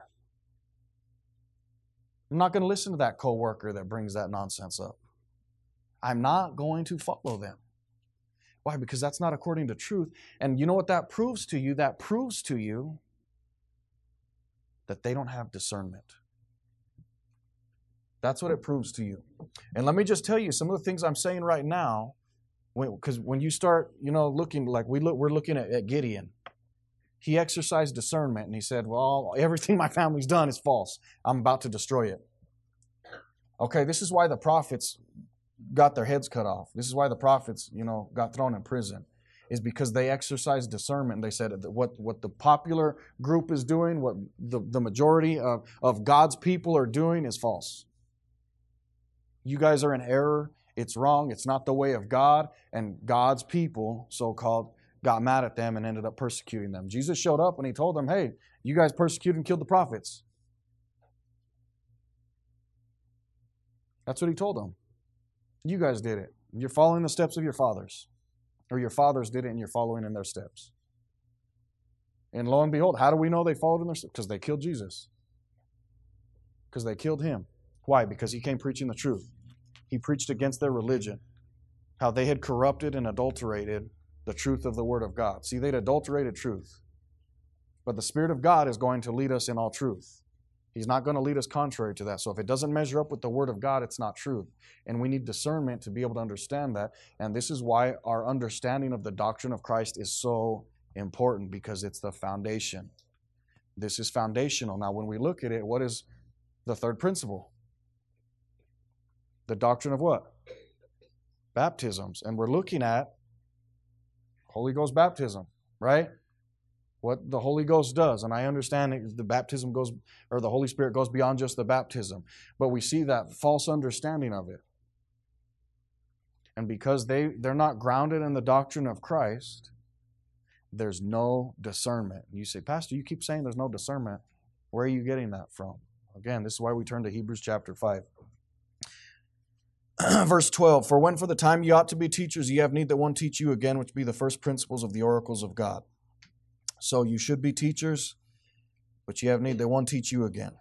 I'm not going to listen to that coworker that brings that nonsense up. I'm not going to follow them. Why? Because that's not according to truth. And you know what that proves to you? That proves to you that they don't have discernment. That's what it proves to you. And let me just tell you, some of the things I'm saying right now, because when, when you start, you know, looking like we look, we're looking at, at Gideon. He exercised discernment and he said, well, everything my family's done is false. I'm about to destroy it. Okay, this is why the prophets got their heads cut off. This is why the prophets, you know, got thrown in prison. Is because they exercised discernment. And they said that what, what the popular group is doing, what the, the majority of, of God's people are doing is false. You guys are in error. It's wrong. It's not the way of God. And God's people, so-called, got mad at them and ended up persecuting them. Jesus showed up and He told them, hey, you guys persecuted and killed the prophets. That's what He told them. You guys did it. You're following the steps of your fathers. Or your fathers did it and you're following in their steps. And lo and behold, how do we know they followed in their steps? Because they killed Jesus. Because they killed Him. Why? Because He came preaching the truth. He preached against their religion. How they had corrupted and adulterated the truth of the Word of God. See, they'd adulterated truth. But the Spirit of God is going to lead us in all truth. He's not going to lead us contrary to that. So if it doesn't measure up with the Word of God, it's not truth. And we need discernment to be able to understand that. And this is why our understanding of the doctrine of Christ is so important, because it's the foundation. This is foundational. Now, when we look at it, what is the third principle? The doctrine of what? Baptisms. And we're looking at Holy Ghost baptism, right? What the Holy Ghost does. And I understand that the baptism goes, or the Holy Spirit goes beyond just the baptism. But we see that false understanding of it. And because they, they're not grounded in the doctrine of Christ, there's no discernment. You say, Pastor, you keep saying there's no discernment. Where are you getting that from? Again, this is why we turn to Hebrews chapter five. Verse twelve, for when for the time you ought to be teachers, ye have need that one teach you again, which be the first principles of the oracles of God. So you should be teachers, but you have need that one teach you again.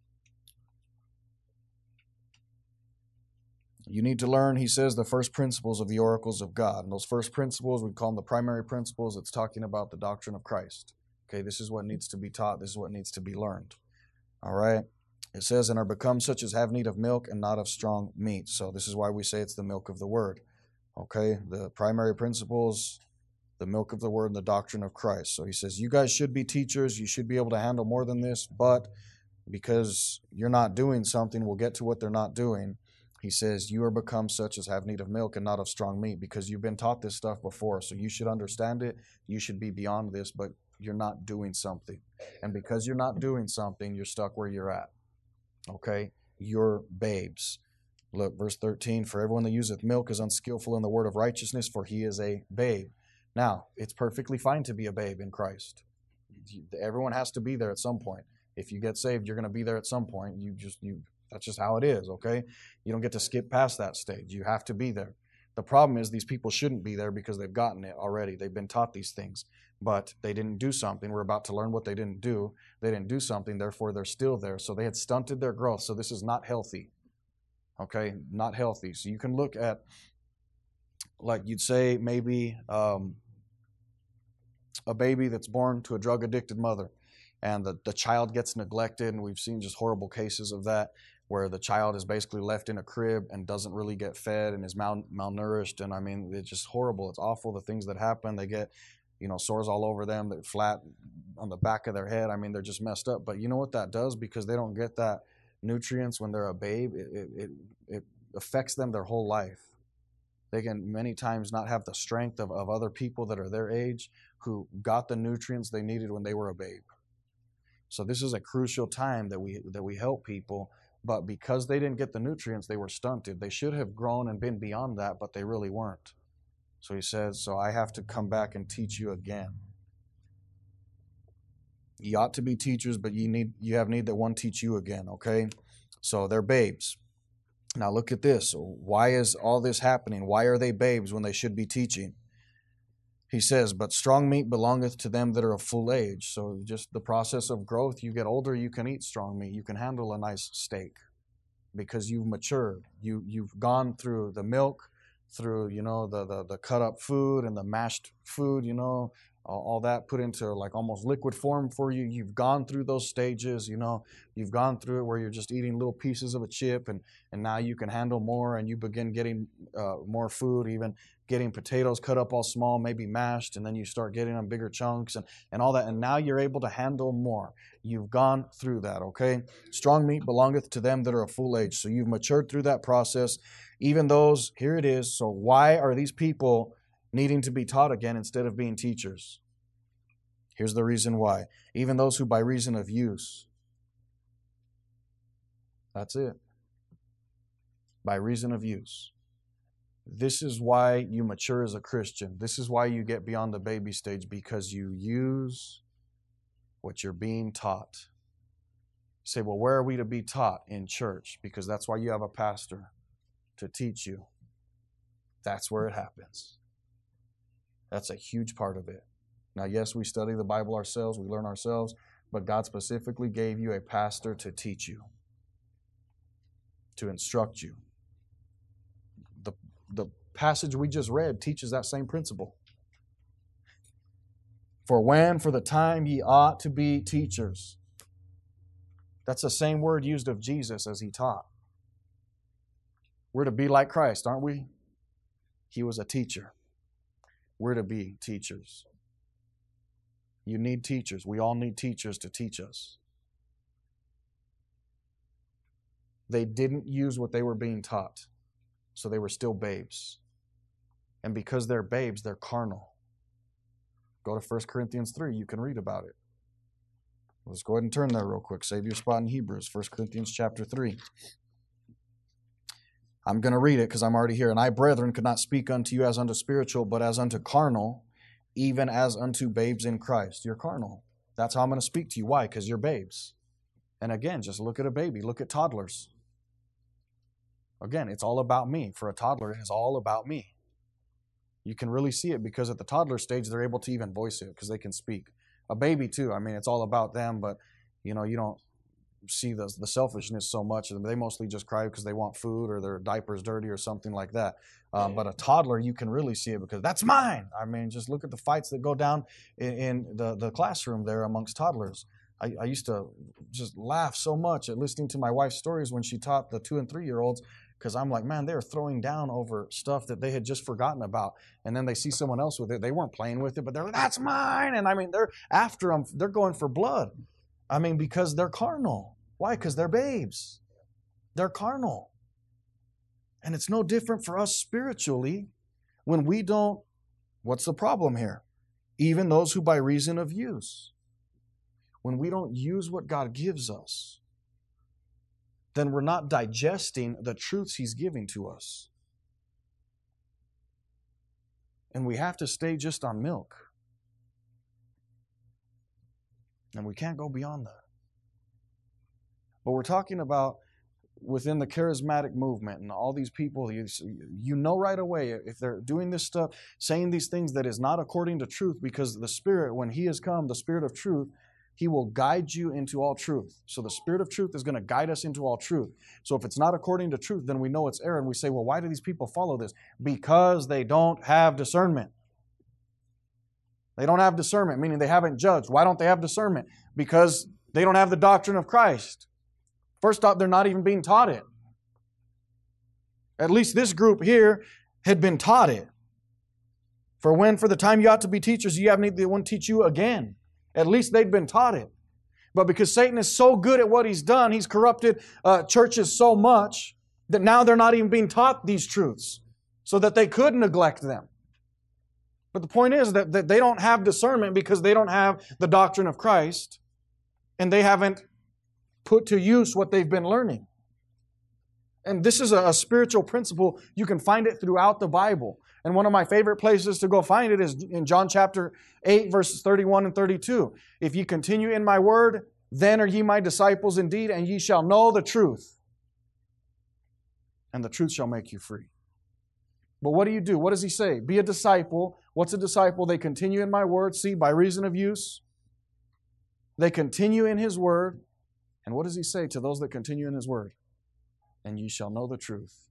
You need to learn, he says, the first principles of the oracles of God. And those first principles, we call them the primary principles. It's talking about the doctrine of Christ. Okay, this is what needs to be taught. This is what needs to be learned. All right. It says, and are become such as have need of milk and not of strong meat. So this is why we say it's the milk of the Word. Okay, the primary principles, the milk of the Word, and the doctrine of Christ. So he says, you guys should be teachers. You should be able to handle more than this. But because you're not doing something, we'll get to what they're not doing. He says, you are become such as have need of milk and not of strong meat, because you've been taught this stuff before. So you should understand it. You should be beyond this, but you're not doing something. And because you're not doing something, you're stuck where you're at. Okay? You're babes. Look, verse thirteen, for everyone that useth milk is unskillful in the word of righteousness, for he is a babe. Now, it's perfectly fine to be a babe in Christ. Everyone has to be there at some point. If you get saved, you're going to be there at some point. You just, you, that's just how it is, okay? You don't get to skip past that stage. You have to be there. The problem is these people shouldn't be there because they've gotten it already. They've been taught these things, but they didn't do something. We're about to learn what they didn't do. They didn't do something, therefore they're still there. So they had stunted their growth. So this is not healthy, okay? Not healthy. So you can look at, like you'd say, maybe um, a baby that's born to a drug-addicted mother, and the, the child gets neglected, and we've seen just horrible cases of that, where the child is basically left in a crib and doesn't really get fed and is mal- malnourished. And I mean, it's just horrible. It's awful, the things that happen. They get, you know, sores all over them, they're flat on the back of their head. I mean, they're just messed up. But you know what that does? Because they don't get that nutrients when they're a babe, it, it, it, it affects them their whole life. They can many times not have the strength of, of other people that are their age, who got the nutrients they needed when they were a babe. So this is a crucial time that we that we help people, but because they didn't get the nutrients, they were stunted. They should have grown and been beyond that, but they really weren't. So he says, so I have to come back and teach you again. You ought to be teachers, but you need you have need that one teach you again, okay? So they're babes. Now look at this. Why is all this happening? Why are they babes when they should be teaching? He says, but strong meat belongeth to them that are of full age. So just the process of growth, you get older, you can eat strong meat. You can handle a nice steak because you've matured. You, you've gone through the milk, through, you know, the, the, the cut up food and the mashed food, you know, all that put into like almost liquid form for you. You've gone through those stages, you know, you've gone through it where you're just eating little pieces of a chip and, and now you can handle more and you begin getting uh, more food, even getting potatoes cut up all small, maybe mashed, and then you start getting them bigger chunks and, and all that. And now you're able to handle more. You've gone through that, okay? Strong meat belongeth to them that are of full age. So you've matured through that process. Even those, here it is. So why are these people needing to be taught again instead of being teachers? Here's the reason why. Even those who by reason of use. That's it. By reason of use. This is why you mature as a Christian. This is why you get beyond the baby stage, because you use what you're being taught. You say, well, where are we to be taught? In church, because that's why you have a pastor to teach you. That's where it happens. That's a huge part of it. Now, yes, we study the Bible ourselves, we learn ourselves, but God specifically gave you a pastor to teach you, to instruct you. The, the passage we just read teaches that same principle. For when, for the time, ye ought to be teachers. That's the same word used of Jesus as he taught. We're to be like Christ, aren't we? He was a teacher. We're to be teachers. You need teachers. We all need teachers to teach us. They didn't use what they were being taught, so they were still babes. And because they're babes, they're carnal. Go to First Corinthians three. You can read about it. Let's go ahead and turn there real quick. Save your spot in Hebrews. First Corinthians chapter three. I'm going to read it because I'm already here. And I, brethren, could not speak unto you as unto spiritual, but as unto carnal, even as unto babes in Christ. You're carnal. That's how I'm going to speak to you. Why? Because you're babes. And again, just look at a baby. Look at toddlers. Again, it's all about me. For a toddler, it is all about me. You can really see it because at the toddler stage, they're able to even voice it because they can speak. A baby, too. I mean, it's all about them, but, you know, you don't see the, the selfishness so much. They mostly just cry because they want food or their diaper's dirty or something like that. Um, but a toddler, you can really see it because that's mine. I mean, just look at the fights that go down in, in the, the classroom there amongst toddlers. I, I used to just laugh so much at listening to my wife's stories when she taught the two and three-year-olds, because I'm like, man, they're throwing down over stuff that they had just forgotten about. And then they see someone else with it. They weren't playing with it, but they're like, that's mine. And I mean, they're after them. They're going for blood. I mean, because they're carnal. Why? Because they're babes. They're carnal. And it's no different for us spiritually when we don't, what's the problem here? Even those who by reason of use. When we don't use what God gives us, then we're not digesting the truths He's giving to us. And we have to stay just on milk. And we can't go beyond that. But we're talking about within the charismatic movement and all these people, you, you know right away if they're doing this stuff, saying these things that is not according to truth, because the Spirit, when He has come, the Spirit of truth, He will guide you into all truth. So the Spirit of truth is going to guide us into all truth. So if it's not according to truth, then we know it's error. And we say, well, why do these people follow this? Because they don't have discernment. They don't have discernment, meaning they haven't judged. Why don't they have discernment? Because they don't have the doctrine of Christ. First off, they're not even being taught it. At least this group here had been taught it. For when, for the time you ought to be teachers, you have need the one teach you again. At least they'd been taught it. But because Satan is so good at what he's done, he's corrupted uh, churches so much that now they're not even being taught these truths so that they could neglect them. But the point is that, that they don't have discernment because they don't have the doctrine of Christ, and they haven't put to use what they've been learning. And this is a, a spiritual principle. You can find it throughout the Bible. And one of my favorite places to go find it is in John chapter eight, verses thirty-one and thirty-two. If ye continue in my word, then are ye my disciples indeed, and ye shall know the truth, and the truth shall make you free. But what do you do? What does he say? Be a disciple. What's a disciple? They continue in my word. See, by reason of use. They continue in his word. And what does he say to those that continue in his word? And ye shall know the truth.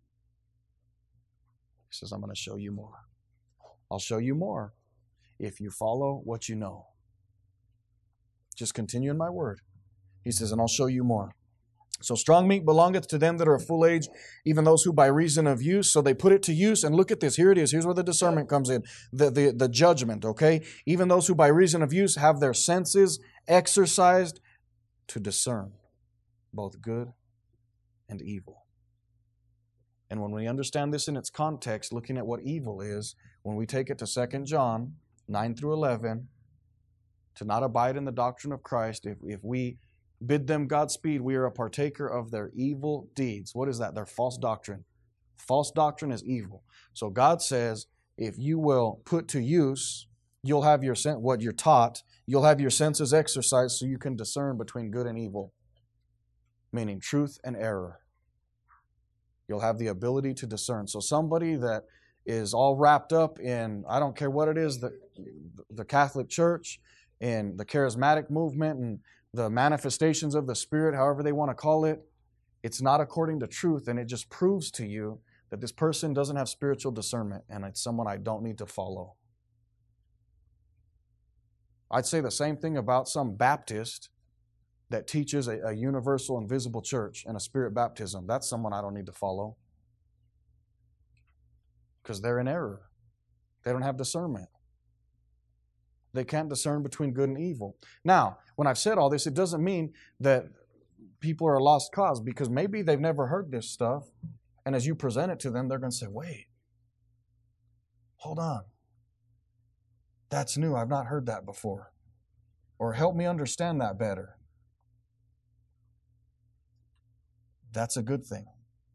He says, I'm going to show you more. I'll show you more if you follow what you know. Just continue in my word. He says, and I'll show you more. So strong meat belongeth to them that are of full age, even those who by reason of use. So they put it to use. And look at this. Here it is. Here's where the discernment comes in. The, the, the judgment, okay? Even those who by reason of use have their senses exercised to discern both good and evil. And when we understand this in its context, looking at what evil is, when we take it to Second John nine through eleven, to not abide in the doctrine of Christ, if, if we bid them Godspeed, we are a partaker of their evil deeds. What is that? Their false doctrine. False doctrine is evil. So God says, if you will put to use, you'll have your sen- what you're taught, you'll have your senses exercised so you can discern between good and evil, meaning truth and error. You'll have the ability to discern. So somebody that is all wrapped up in, I don't care what it is, the, the Catholic Church and the charismatic movement and the manifestations of the Spirit, however they want to call it, it's not according to truth, and it just proves to you that this person doesn't have spiritual discernment, and it's someone I don't need to follow. I'd say the same thing about some Baptist that teaches a, a universal and visible church and a spirit baptism. That's someone I don't need to follow because they're in error. They don't have discernment. They can't discern between good and evil. Now, when I've said all this, it doesn't mean that people are a lost cause, because maybe they've never heard this stuff, and as you present it to them, they're going to say, wait, hold on. That's new. I've not heard that before. Or help me understand that better. That's a good thing.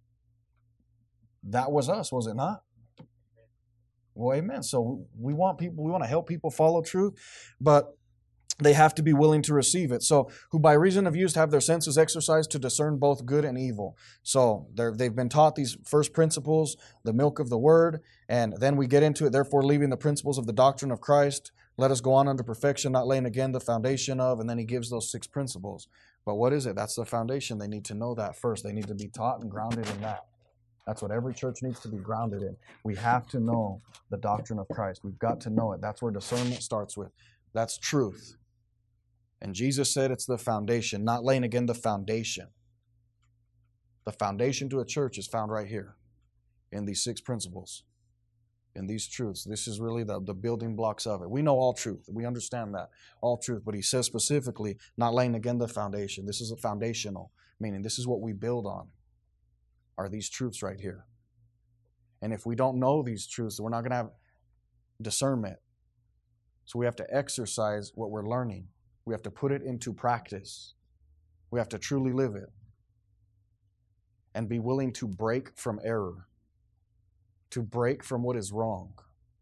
That was us, was it not? Well, amen. So we want people, we want to help people follow truth, but they have to be willing to receive it. So, who by reason of use have their senses exercised to discern both good and evil. So, they've been taught these first principles, the milk of the word, and then we get into it, therefore leaving the principles of the doctrine of Christ, let us go on unto perfection, not laying again the foundation of, and then he gives those six principles. But what is it? That's the foundation. They need to know that first. They need to be taught and grounded in that. That's what every church needs to be grounded in. We have to know the doctrine of Christ. We've got to know it. That's where discernment starts with. That's truth. And Jesus said it's the foundation, not laying again the foundation. The foundation to a church is found right here in these six principles, in these truths. This is really the, the building blocks of it. We know all truth. We understand that, all truth. But he says specifically, not laying again the foundation. This is a foundational, meaning this is what we build on, are these truths right here. And if we don't know these truths, we're not going to have discernment. So we have to exercise what we're learning. We have to put it into practice. We have to truly live it. And be willing to break from error. To break from what is wrong.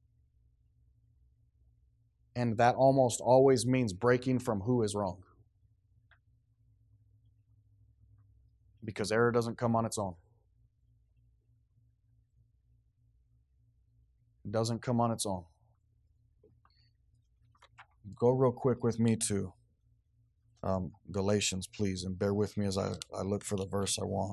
And that almost always means breaking from who is wrong. Because error doesn't come on its own. It doesn't come on its own. Go real quick with me to um, Galatians, please, and bear with me as I, I look for the verse I want.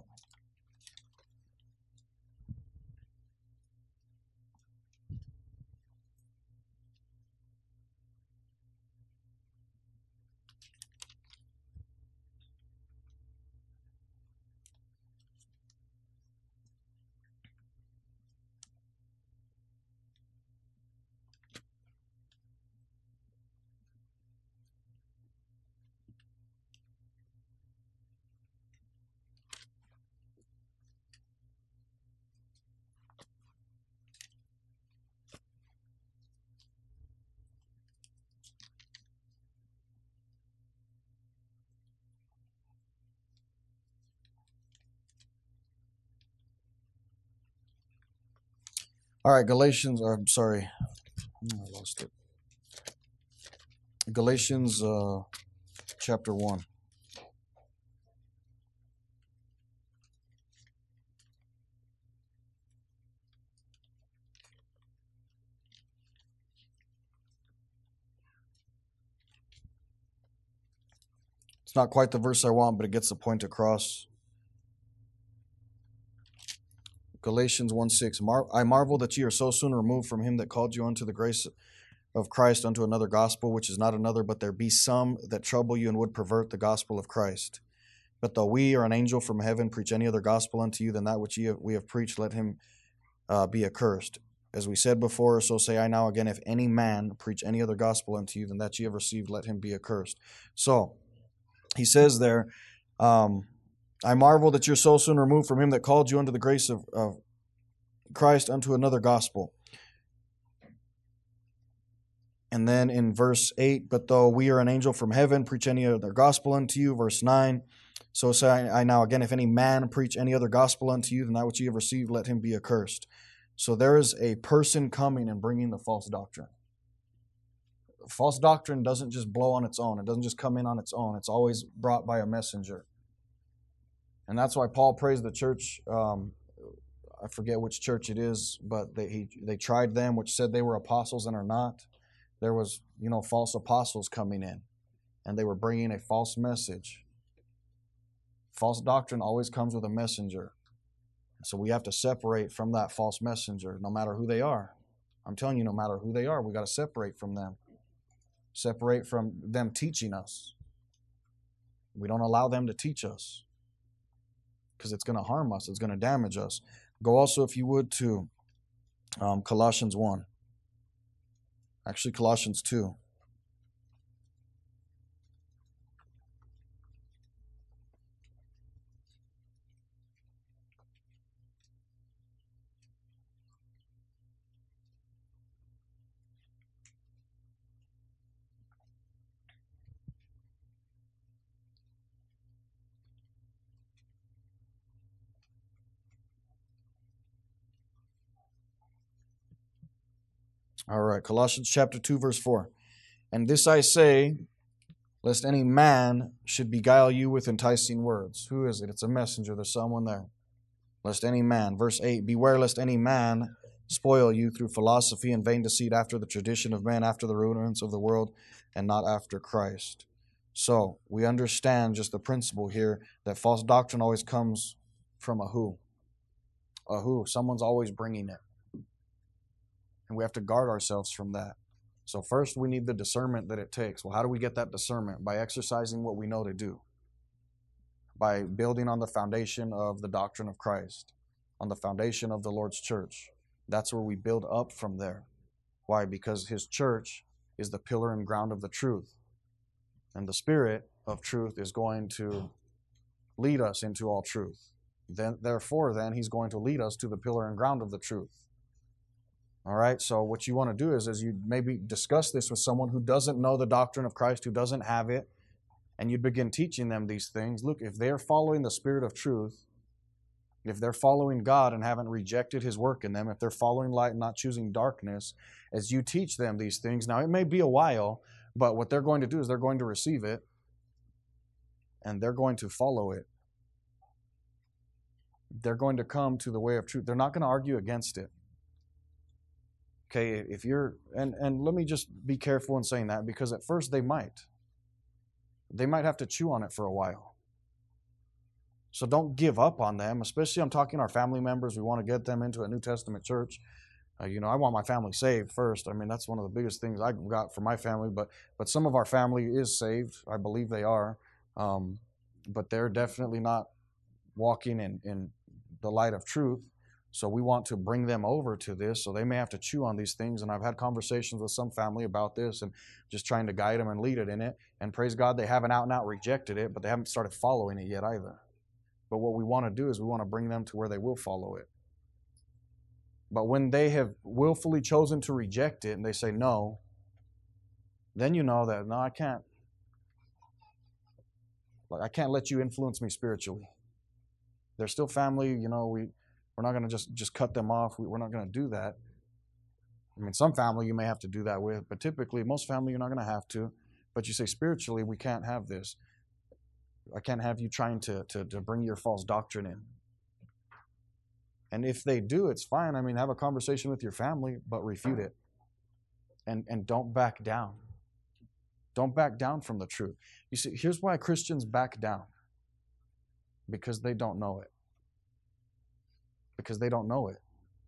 All right, Galatians, or I'm sorry, I lost it. Galatians uh, chapter one. It's not quite the verse I want, but it gets the point across. Galatians one six. Mar- I marvel that ye are so soon removed from him that called you unto the grace of Christ unto another gospel, which is not another, but there be some that trouble you and would pervert the gospel of Christ. But though we or an angel from heaven preach any other gospel unto you than that which ye have, we have preached, let him uh, be accursed. As we said before, so say I now again, if any man preach any other gospel unto you than that ye have received, let him be accursed. So, he says there, um, I marvel that you're so soon removed from him that called you unto the grace of, of Christ unto another gospel. And then in verse eight, but though we are an angel from heaven, preach any other gospel unto you. Verse nine, so say I now again, if any man preach any other gospel unto you than that which ye have received, let him be accursed. So there is a person coming and bringing the false doctrine. False doctrine doesn't just blow on its own. It doesn't just come in on its own. It's always brought by a messenger. And that's why Paul praised the church. Um, I forget which church it is, but they he, they tried them, which said they were apostles and are not. There was, you know, false apostles coming in, and they were bringing a false message. False doctrine always comes with a messenger. So we have to separate from that false messenger, no matter who they are. I'm telling you, no matter who they are, we got to separate from them. Separate from them teaching us. We don't allow them to teach us, because it's going to harm us. It's going to damage us. Go also, if you would, to um, Colossians one. Actually, Colossians two. All right, Colossians chapter two, verse four. And this I say, lest any man should beguile you with enticing words. Who is it? It's a messenger. There's someone there. Lest any man. Verse eight, beware lest any man spoil you through philosophy and vain deceit, after the tradition of men, after the rudiments of the world, and not after Christ. So, we understand just the principle here that false doctrine always comes from a who. A who. Someone's always bringing it. And we have to guard ourselves from that. So first we need the discernment that it takes. Well, how do we get that discernment? By exercising what we know to do. By building on the foundation of the doctrine of Christ. On the foundation of the Lord's church. That's where we build up from there. Why? Because His church is the pillar and ground of the truth. And the Spirit of truth is going to lead us into all truth. Then, therefore, then, He's going to lead us to the pillar and ground of the truth. All right, so what you want to do is, is you maybe discuss this with someone who doesn't know the doctrine of Christ, who doesn't have it, and you begin teaching them these things. Look, if they're following the Spirit of truth, if they're following God and haven't rejected His work in them, if they're following light and not choosing darkness, as you teach them these things, now it may be a while, but what they're going to do is they're going to receive it, and they're going to follow it. They're going to come to the way of truth. They're not going to argue against it. Okay, if you're, and, and let me just be careful in saying that, because at first they might. They might have to chew on it for a while. So don't give up on them, especially I'm talking our family members. We want to get them into a New Testament church. Uh, you know, I want my family saved first. I mean, that's one of the biggest things I got for my family, but but some of our family is saved. I believe they are. Um, but they're definitely not walking in, in the light of truth. So we want to bring them over to this, so they may have to chew on these things. And I've had conversations with some family about this and just trying to guide them and lead it in it. And praise God, they haven't out and out rejected it, but they haven't started following it yet either. But what we want to do is we want to bring them to where they will follow it. But when they have willfully chosen to reject it and they say no, then you know that, no, I can't. Like, I can't let you influence me spiritually. They're still family, you know, we... We're not going to just, just cut them off. We're not going to do that. I mean, some family you may have to do that with, but typically most family you're not going to have to. But you say spiritually, we can't have this. I can't have you trying to, to, to bring your false doctrine in. And if they do, it's fine. I mean, have a conversation with your family, but refute it. And, and don't back down. Don't back down from the truth. You see, here's why Christians back down. Because they don't know it. Because they don't know it.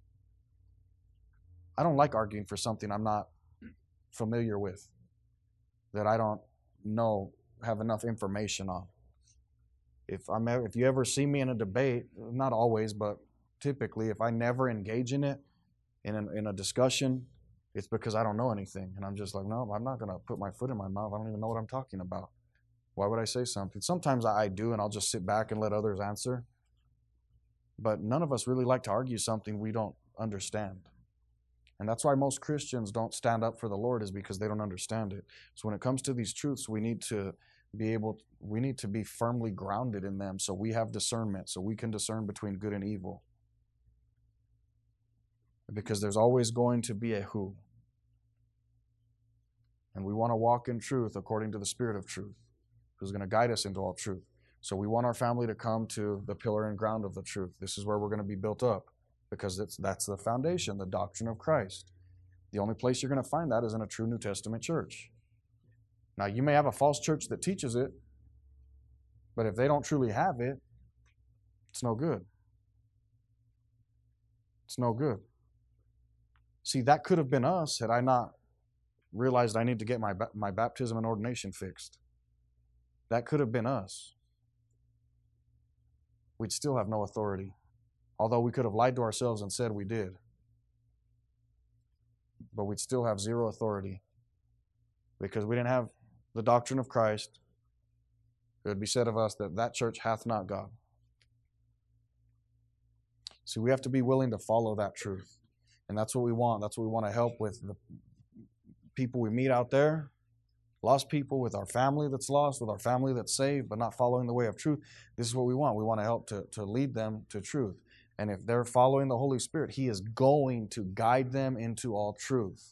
I don't like arguing for something I'm not familiar with, that I don't know, have enough information on. If I'm ever, if you ever see me in a debate, not always, but typically, if I never engage in it, in a, in a discussion, it's because I don't know anything. And I'm just like, no, I'm not going to put my foot in my mouth. I don't even know what I'm talking about. Why would I say something? Sometimes I do, and I'll just sit back and let others answer. But none of us really like to argue something we don't understand. And that's why most Christians don't stand up for the Lord, is because they don't understand it. So when it comes to these truths, we need to be able, we need to be firmly grounded in them, so we have discernment, so we can discern between good and evil. Because there's always going to be a who. And we want to walk in truth according to the Spirit of truth, who's going to guide us into all truth. So we want our family to come to the pillar and ground of the truth. This is where we're going to be built up, because it's, that's the foundation, the doctrine of Christ. The only place you're going to find that is in a true New Testament church. Now, you may have a false church that teaches it, but if they don't truly have it, it's no good. It's no good. See, that could have been us had I not realized I need to get my, my baptism and ordination fixed. That could have been us. We'd still have no authority. Although we could have lied to ourselves and said we did. But we'd still have zero authority. Because we didn't have the doctrine of Christ. It would be said of us that that church hath not God. See, we have to be willing to follow that truth. And that's what we want. That's what we want to help with the people we meet out there. Lost people, with our family that's lost, with our family that's saved, but not following the way of truth. This is what we want. We want to help to, to lead them to truth. And if they're following the Holy Spirit, He is going to guide them into all truth.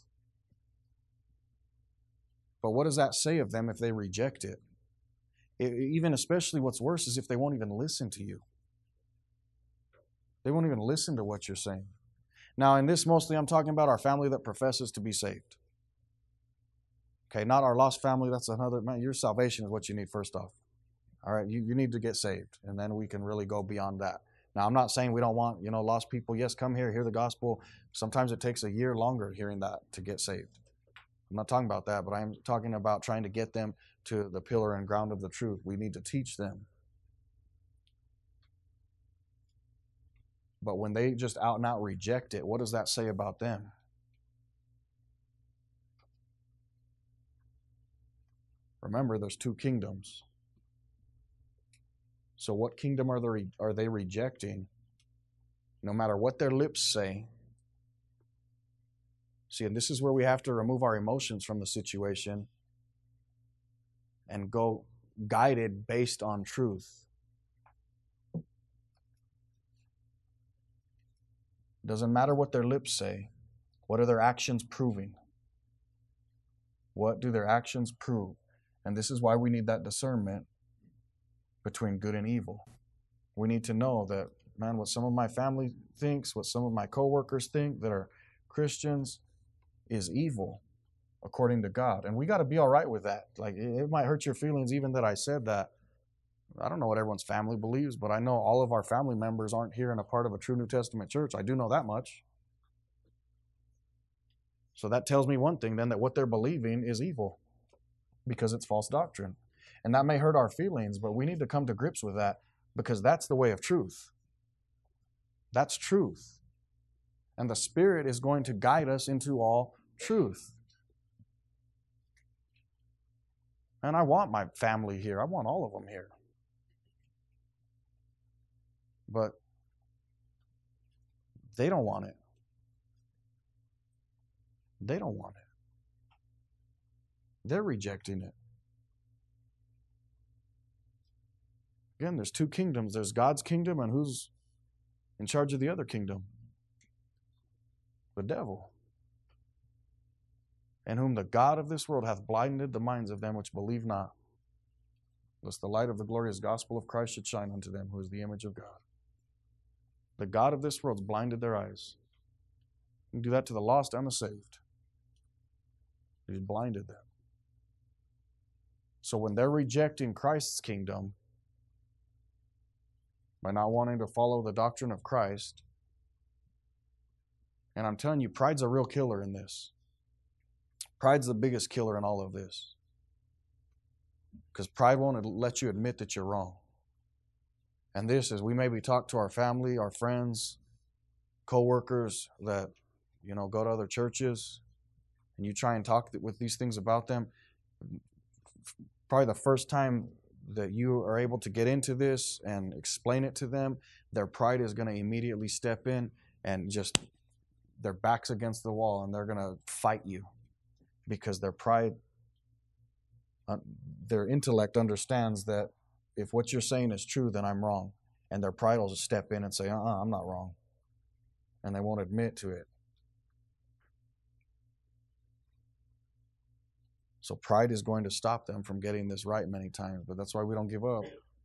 But what does that say of them if they reject it? it? Even especially what's worse is if they won't even listen to you. They won't even listen to what you're saying. Now, in this, mostly I'm talking about our family that professes to be saved. Okay, not our lost family. That's another, man, your salvation is what you need first off. All right, you, you need to get saved, and then we can really go beyond that. Now, I'm not saying we don't want, you know, lost people. Yes, come here, hear the gospel. Sometimes it takes a year longer hearing that to get saved. I'm not talking about that, but I'm talking about trying to get them to the pillar and ground of the truth. We need to teach them. But when they just out and out reject it, what does that say about them? Remember, there's two kingdoms. So what kingdom are they, are they rejecting? No matter what their lips say. See, and this is where we have to remove our emotions from the situation and go guided based on truth. Doesn't matter what their lips say. What are their actions proving? What do their actions prove? And this is why we need that discernment between good and evil. We need to know that, man, what some of my family thinks, what some of my coworkers think that are Christians is evil according to God. And we got to be all right with that. Like, it might hurt your feelings even that I said that. I don't know what everyone's family believes, but I know all of our family members aren't here and a part of a true New Testament church. I do know that much. So that tells me one thing then, that what they're believing is evil because it's false doctrine. And that may hurt our feelings, but we need to come to grips with that because that's the way of truth. That's truth. And the Spirit is going to guide us into all truth. And I want my family here. I want all of them here. But they don't want it. They don't want it. They're rejecting it. Again, there's two kingdoms. There's God's kingdom, and who's in charge of the other kingdom? The devil. in whom the God of this world hath blinded the minds of them which believe not, lest the light of the glorious gospel of Christ should shine unto them, who is the image of God. The God of this world's blinded their eyes. You can do that to the lost and the saved. He's blinded them. So when they're rejecting Christ's kingdom by not wanting to follow the doctrine of Christ, and I'm telling you, pride's a real killer in this. Pride's the biggest killer in all of this. Because pride won't let you admit that you're wrong. And this is, we maybe talk to our family, our friends, co-workers that, you know, go to other churches, and you try and talk with these things about them. Probably the first time that you are able to get into this and explain it to them, their pride is going to immediately step in and just, their back's against the wall, and they're going to fight you because their pride, uh, their intellect understands that if what you're saying is true, then I'm wrong. And their pride will just step in and say, uh-uh, I'm not wrong. And they won't admit to it. So pride is going to stop them from getting this right many times, but that's why we don't give up.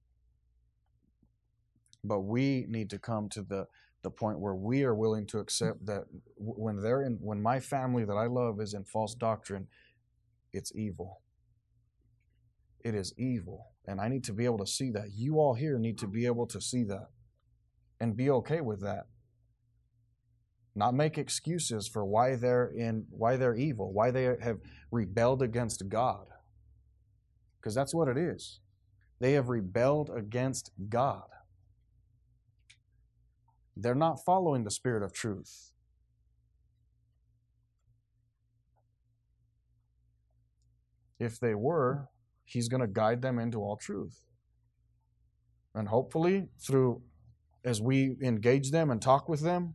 But we need to come to the, the point where we are willing to accept that when they're in, when my family that I love is in false doctrine, it's evil. It is evil. And I need to be able to see that. You all here need to be able to see that and be okay with that. Not make excuses for why they're in, why they're evil, why they have rebelled against God. Because that's what it is. They have rebelled against God. They're not following the Spirit of truth. If they were, He's going to guide them into all truth. And hopefully, through, as we engage them and talk with them,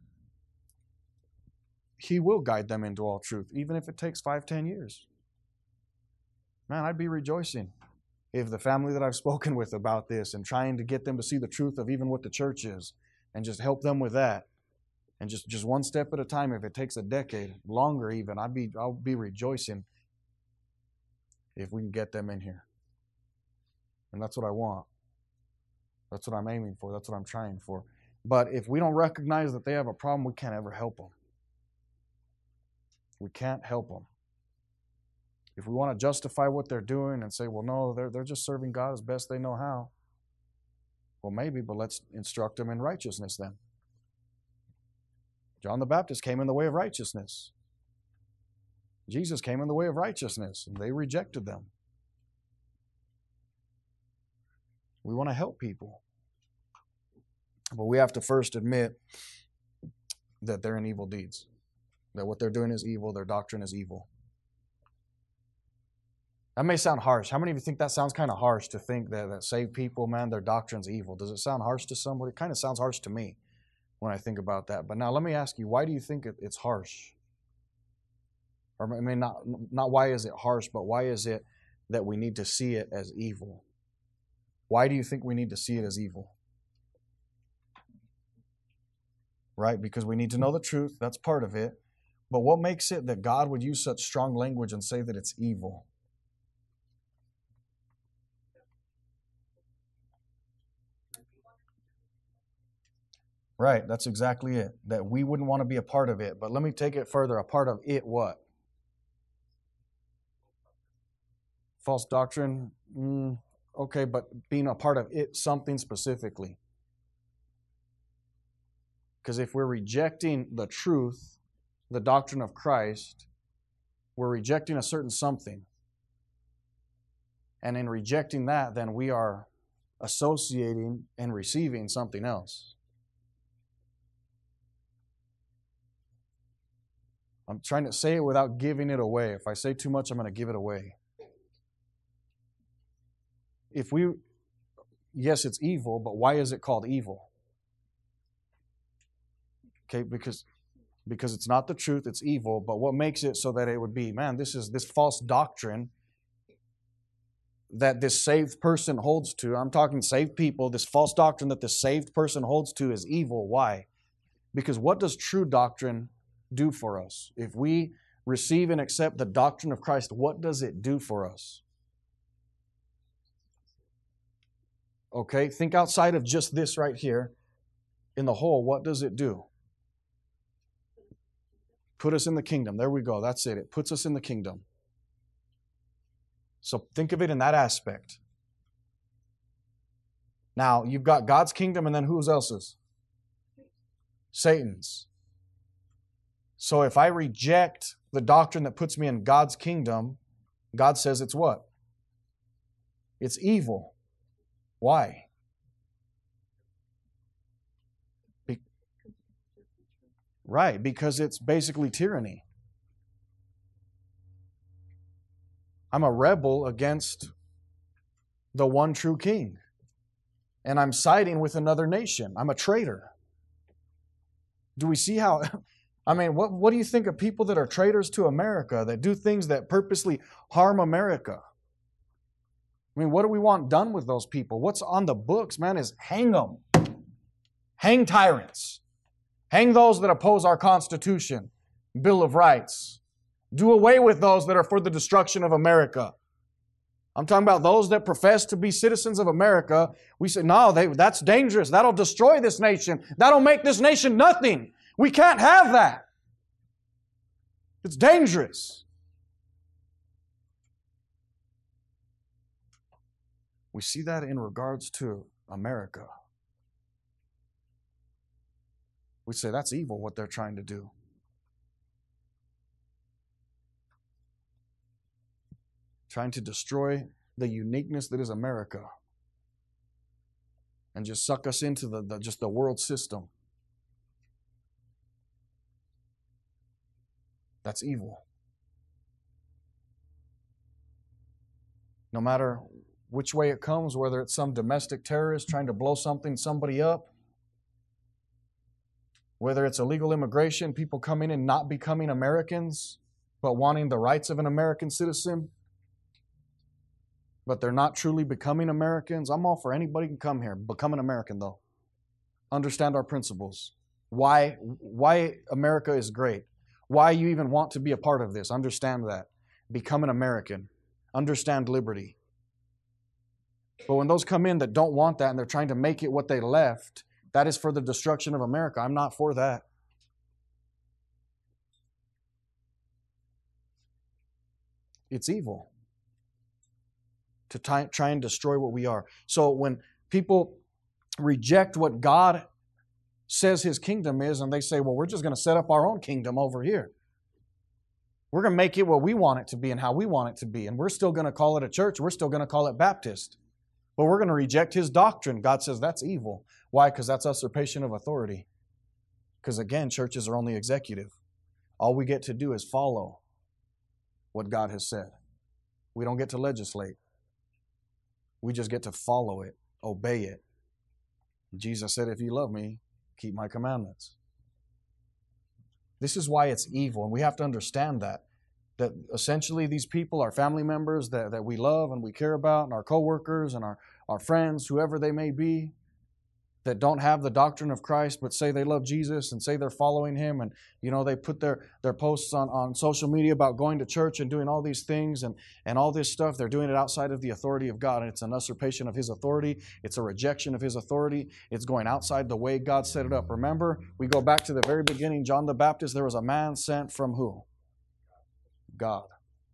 He will guide them into all truth, even if it takes five, ten years. Man, I'd be rejoicing if the family that I've spoken with about this and trying to get them to see the truth of even what the church is and just help them with that. And just, just one step at a time, if it takes a decade, longer even, I'd be, I'll be rejoicing if we can get them in here. And that's what I want. That's what I'm aiming for. That's what I'm trying for. But if we don't recognize that they have a problem, we can't ever help them. We can't help them. If we want to justify what they're doing and say, well, no, they're, they're just serving God as best they know how. Well, maybe, but let's instruct them in righteousness then. John the Baptist came in the way of righteousness. Jesus came in the way of righteousness, and they rejected them. We want to help people. But we have to first admit that they're in evil deeds. That what they're doing is evil, their doctrine is evil. That may sound harsh. How many of you think that sounds kind of harsh to think that, that saved people, man, their doctrine's evil? Does it sound harsh to somebody? It kind of sounds harsh to me when I think about that. But now let me ask you, why do you think it, it's harsh? Or I mean, not, not why is it harsh, but why is it that we need to see it as evil? Why do you think we need to see it as evil? Right? Because we need to know the truth. That's part of it. But what makes it that God would use such strong language and say that it's evil? Right, that's exactly it. That we wouldn't want to be a part of it. But let me take it further. A part of it what? False doctrine? Mm, okay, but being a part of it, something specifically. Because if we're rejecting the truth, the doctrine of Christ, we're rejecting a certain something. And in rejecting that, then we are associating and receiving something else. I'm trying to say it without giving it away. If I say too much, I'm going to give it away. If we, yes, it's evil, but why is it called evil? Okay, because because it's not the truth, it's evil, but what makes it so that it would be, man, this is this false doctrine that this saved person holds to. I'm talking saved people. This false doctrine that this saved person holds to is evil. Why? Because what does true doctrine do for us? If we receive and accept the doctrine of Christ, what does it do for us? Okay, think outside of just this right here. In the whole, what does it do? Put us in the kingdom. There we go. That's it. It puts us in the kingdom. So think of it in that aspect. Now, you've got God's kingdom, and then whose else's? Satan's. So if I reject the doctrine that puts me in God's kingdom, God says it's what? It's evil. Why? Be- right, because it's basically tyranny. I'm a rebel against the one true king. And I'm siding with another nation. I'm a traitor. Do we see how... I mean, what, what do you think of people that are traitors to America, that do things that purposely harm America? I mean, what do we want done with those people? What's on the books, man, is hang them. Hang tyrants. Hang those that oppose our Constitution, Bill of Rights. Do away with those that are for the destruction of America. I'm talking about those that profess to be citizens of America. We say, no, they, that's dangerous. That'll destroy this nation. That'll make this nation nothing. We can't have that. It's dangerous. We see that in regards to America. We say that's evil what they're trying to do. Trying to destroy the uniqueness that is America and just suck us into the, the just the world system. That's evil. No matter which way it comes, whether it's some domestic terrorist trying to blow something, somebody up, whether it's illegal immigration, people coming in not becoming Americans, but wanting the rights of an American citizen, but they're not truly becoming Americans. I'm all for anybody can come here. Become an American, though. Understand our principles. Why, why America is great. Why you even want to be a part of this. Understand that. Become an American. Understand liberty. But when those come in that don't want that and they're trying to make it what they left, that is for the destruction of America. I'm not for that. It's evil to try, try and destroy what we are. So when people reject what God says His kingdom is, and they say, well, we're just going to set up our own kingdom over here. We're going to make it what we want it to be and how we want it to be. And we're still going to call it a church. We're still going to call it Baptist. But we're going to reject His doctrine. God says that's evil. Why? Because that's usurpation of authority. Because again, churches are only executive. All we get to do is follow what God has said. We don't get to legislate. We just get to follow it, obey it. Jesus said, if you love me, keep my commandments. This is why it's evil, and we have to understand that. That essentially these people are family members that, that we love and we care about, and our coworkers and our, our friends, whoever they may be, that don't have the doctrine of Christ but say they love Jesus and say they're following Him, and you know they put their, their posts on, on social media about going to church and doing all these things and, and all this stuff. They're doing it outside of the authority of God, and it's an usurpation of His authority. It's a rejection of His authority. It's going outside the way God set it up. Remember, we go back to the very beginning, John the Baptist, there was a man sent from who? God.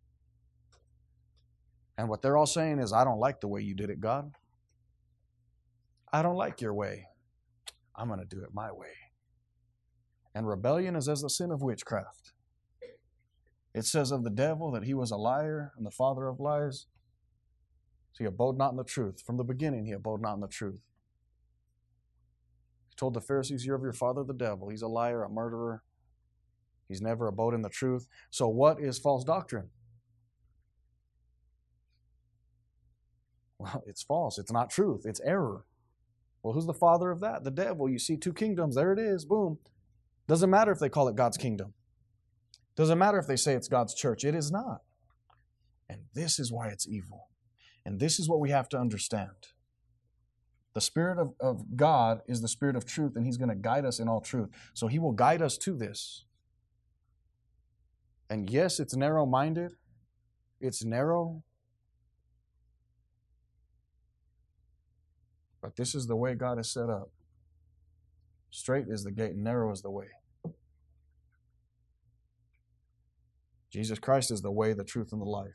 And what they're all saying is, I don't like the way you did it, God. I don't like your way. I'm going to do it my way. And rebellion is as the sin of witchcraft. It says of the devil that he was a liar and the father of lies. So he abode not in the truth. From the beginning, he abode not in the truth. He told the Pharisees, you're of your father the devil. He's a liar, a murderer. He's never abode in the truth. So what is false doctrine? Well, it's false. It's not truth. It's error. Well, who's the father of that? The devil. You see two kingdoms. There it is. Boom. Doesn't matter if they call it God's kingdom. Doesn't matter if they say it's God's church. It is not. And this is why it's evil. And this is what we have to understand. The Spirit of, of God is the Spirit of truth, and He's going to guide us in all truth. So He will guide us to this. And yes, it's narrow-minded. It's narrow. But this is the way God has set up. Straight is the gate, narrow is the way. Jesus Christ is the way, the truth, and the life.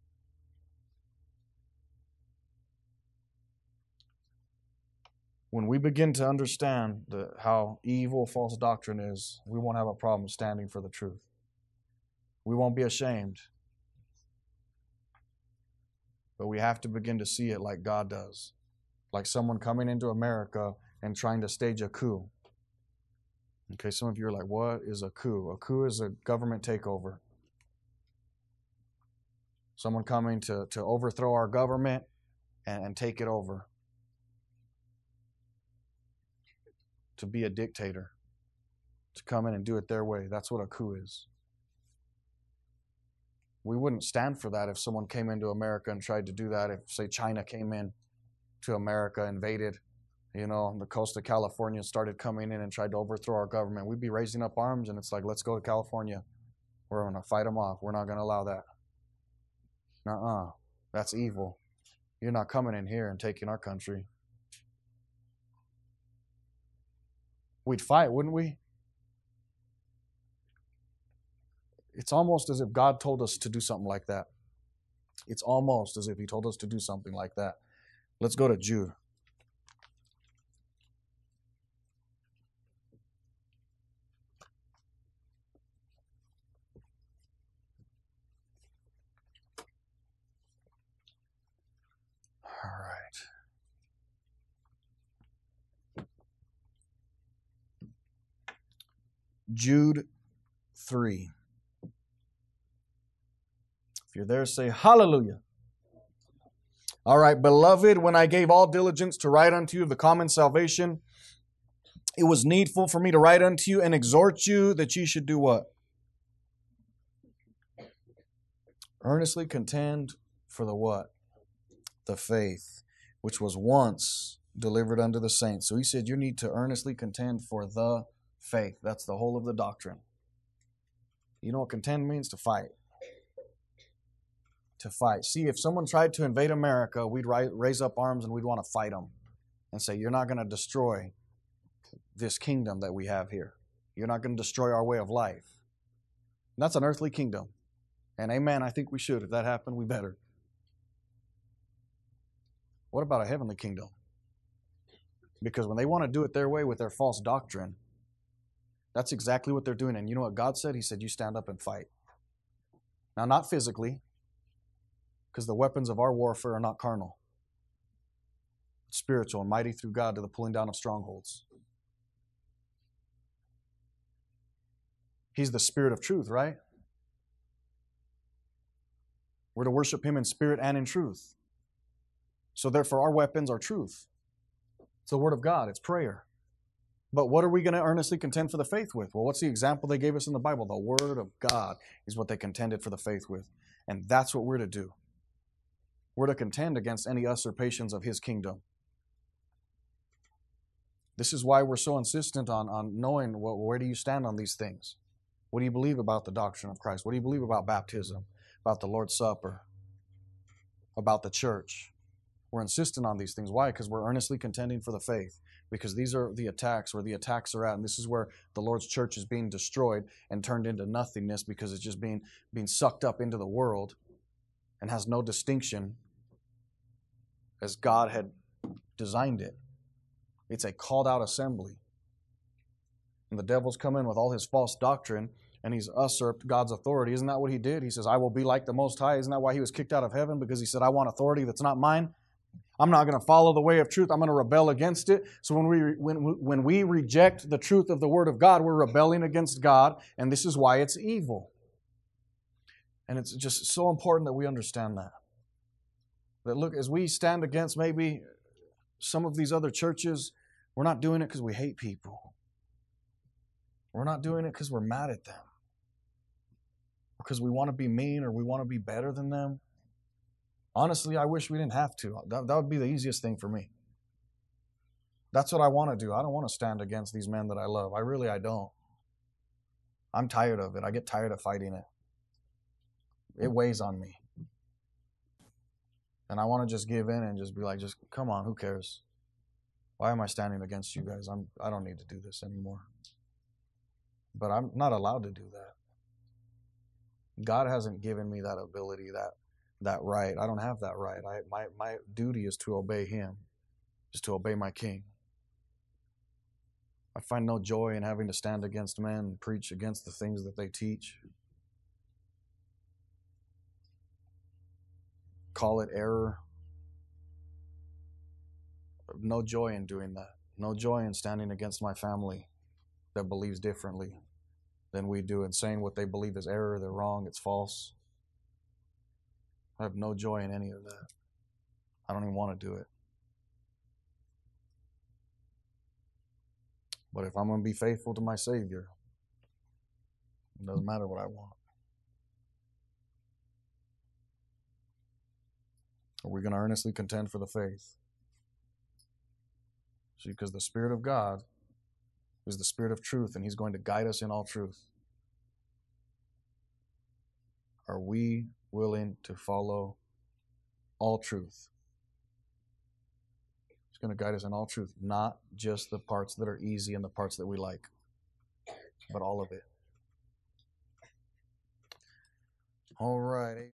When we begin to understand the, how evil false doctrine is, we won't have a problem standing for the truth. We won't be ashamed. But we have to begin to see it like God does. Like someone coming into America and trying to stage a coup. Okay, some of you are like, what is a coup? A coup is a government takeover. Someone coming to, to overthrow our government and, and take it over. To be a dictator. To come in and do it their way. That's what a coup is. We wouldn't stand for that if someone came into America and tried to do that. If, say, China came in to America, invaded, you know, on the coast of California, started coming in and tried to overthrow our government, we'd be raising up arms, and it's like, let's go to California. We're going to fight them off. We're not going to allow that. Nuh-uh. That's evil. You're not coming in here and taking our country. We'd fight, wouldn't we? It's almost as if God told us to do something like that. It's almost as if He told us to do something like that. Let's go to Jude. All right. Jude three. If you're there, say hallelujah. All right, beloved, when I gave all diligence to write unto you of the common salvation, it was needful for me to write unto you and exhort you that ye should do what? Earnestly contend for the what? The faith, which was once delivered unto the saints. So he said you need to earnestly contend for the faith. That's the whole of the doctrine. You know what contend means? To fight. To fight. See, if someone tried to invade America, we'd raise up arms and we'd want to fight them and say, you're not going to destroy this kingdom that we have here. You're not going to destroy our way of life. And that's an earthly kingdom. And amen, I think we should. If that happened, we better. What about a heavenly kingdom? Because when they want to do it their way with their false doctrine, that's exactly what they're doing. And you know what God said? He said, you stand up and fight. Now, not physically, because the weapons of our warfare are not carnal. It's spiritual and mighty through God to the pulling down of strongholds. He's the Spirit of truth, right? We're to worship Him in spirit and in truth. So therefore, our weapons are truth. It's the Word of God. It's prayer. But what are we going to earnestly contend for the faith with? Well, what's the example they gave us in the Bible? The Word of God is what they contended for the faith with. And that's what we're to do. We're to contend against any usurpations of His kingdom. This is why we're so insistent on, on knowing what, where do you stand on these things. What do you believe about the doctrine of Christ? What do you believe about baptism, about the Lord's Supper, about the church? We're insistent on these things. Why? Because we're earnestly contending for the faith. Because these are the attacks, where the attacks are at. And this is where the Lord's church is being destroyed and turned into nothingness because it's just being, being sucked up into the world and has no distinction as God had designed it. It's a called out assembly. And the devil's come in with all his false doctrine and he's usurped God's authority. Isn't that what he did? He says, I will be like the Most High. Isn't that why he was kicked out of heaven? Because he said, I want authority that's not mine. I'm not going to follow the way of truth. I'm going to rebel against it. So when we when when we reject the truth of the Word of God, we're rebelling against God, and this is why it's evil. And it's just so important that we understand that. That look, as we stand against maybe some of these other churches, we're not doing it because we hate people. We're not doing it because we're mad at them. Because we want to be mean or we want to be better than them. Honestly, I wish we didn't have to. That, that would be the easiest thing for me. That's what I want to do. I don't want to stand against these men that I love. I really, I don't. I'm tired of it. I get tired of fighting it. It weighs on me. And I want to just give in and just be like, just come on, who cares? Why am I standing against you guys? I'm I don't need to do this anymore. But I'm not allowed to do that. God hasn't given me that ability, that that right. I don't have that right. I my my duty is to obey him, is to obey my king. I find no joy in having to stand against men and preach against the things that they teach. Call it error. No joy in doing that. No joy in standing against my family that believes differently than we do and saying what they believe is error, they're wrong, it's false. I have no joy in any of that. I don't even want to do it. But if I'm going to be faithful to my Savior, it doesn't matter what I want. Are we going to earnestly contend for the faith? See, because the Spirit of God is the Spirit of truth, and He's going to guide us in all truth. Are we willing to follow all truth? He's going to guide us in all truth, not just the parts that are easy and the parts that we like, but all of it. All right.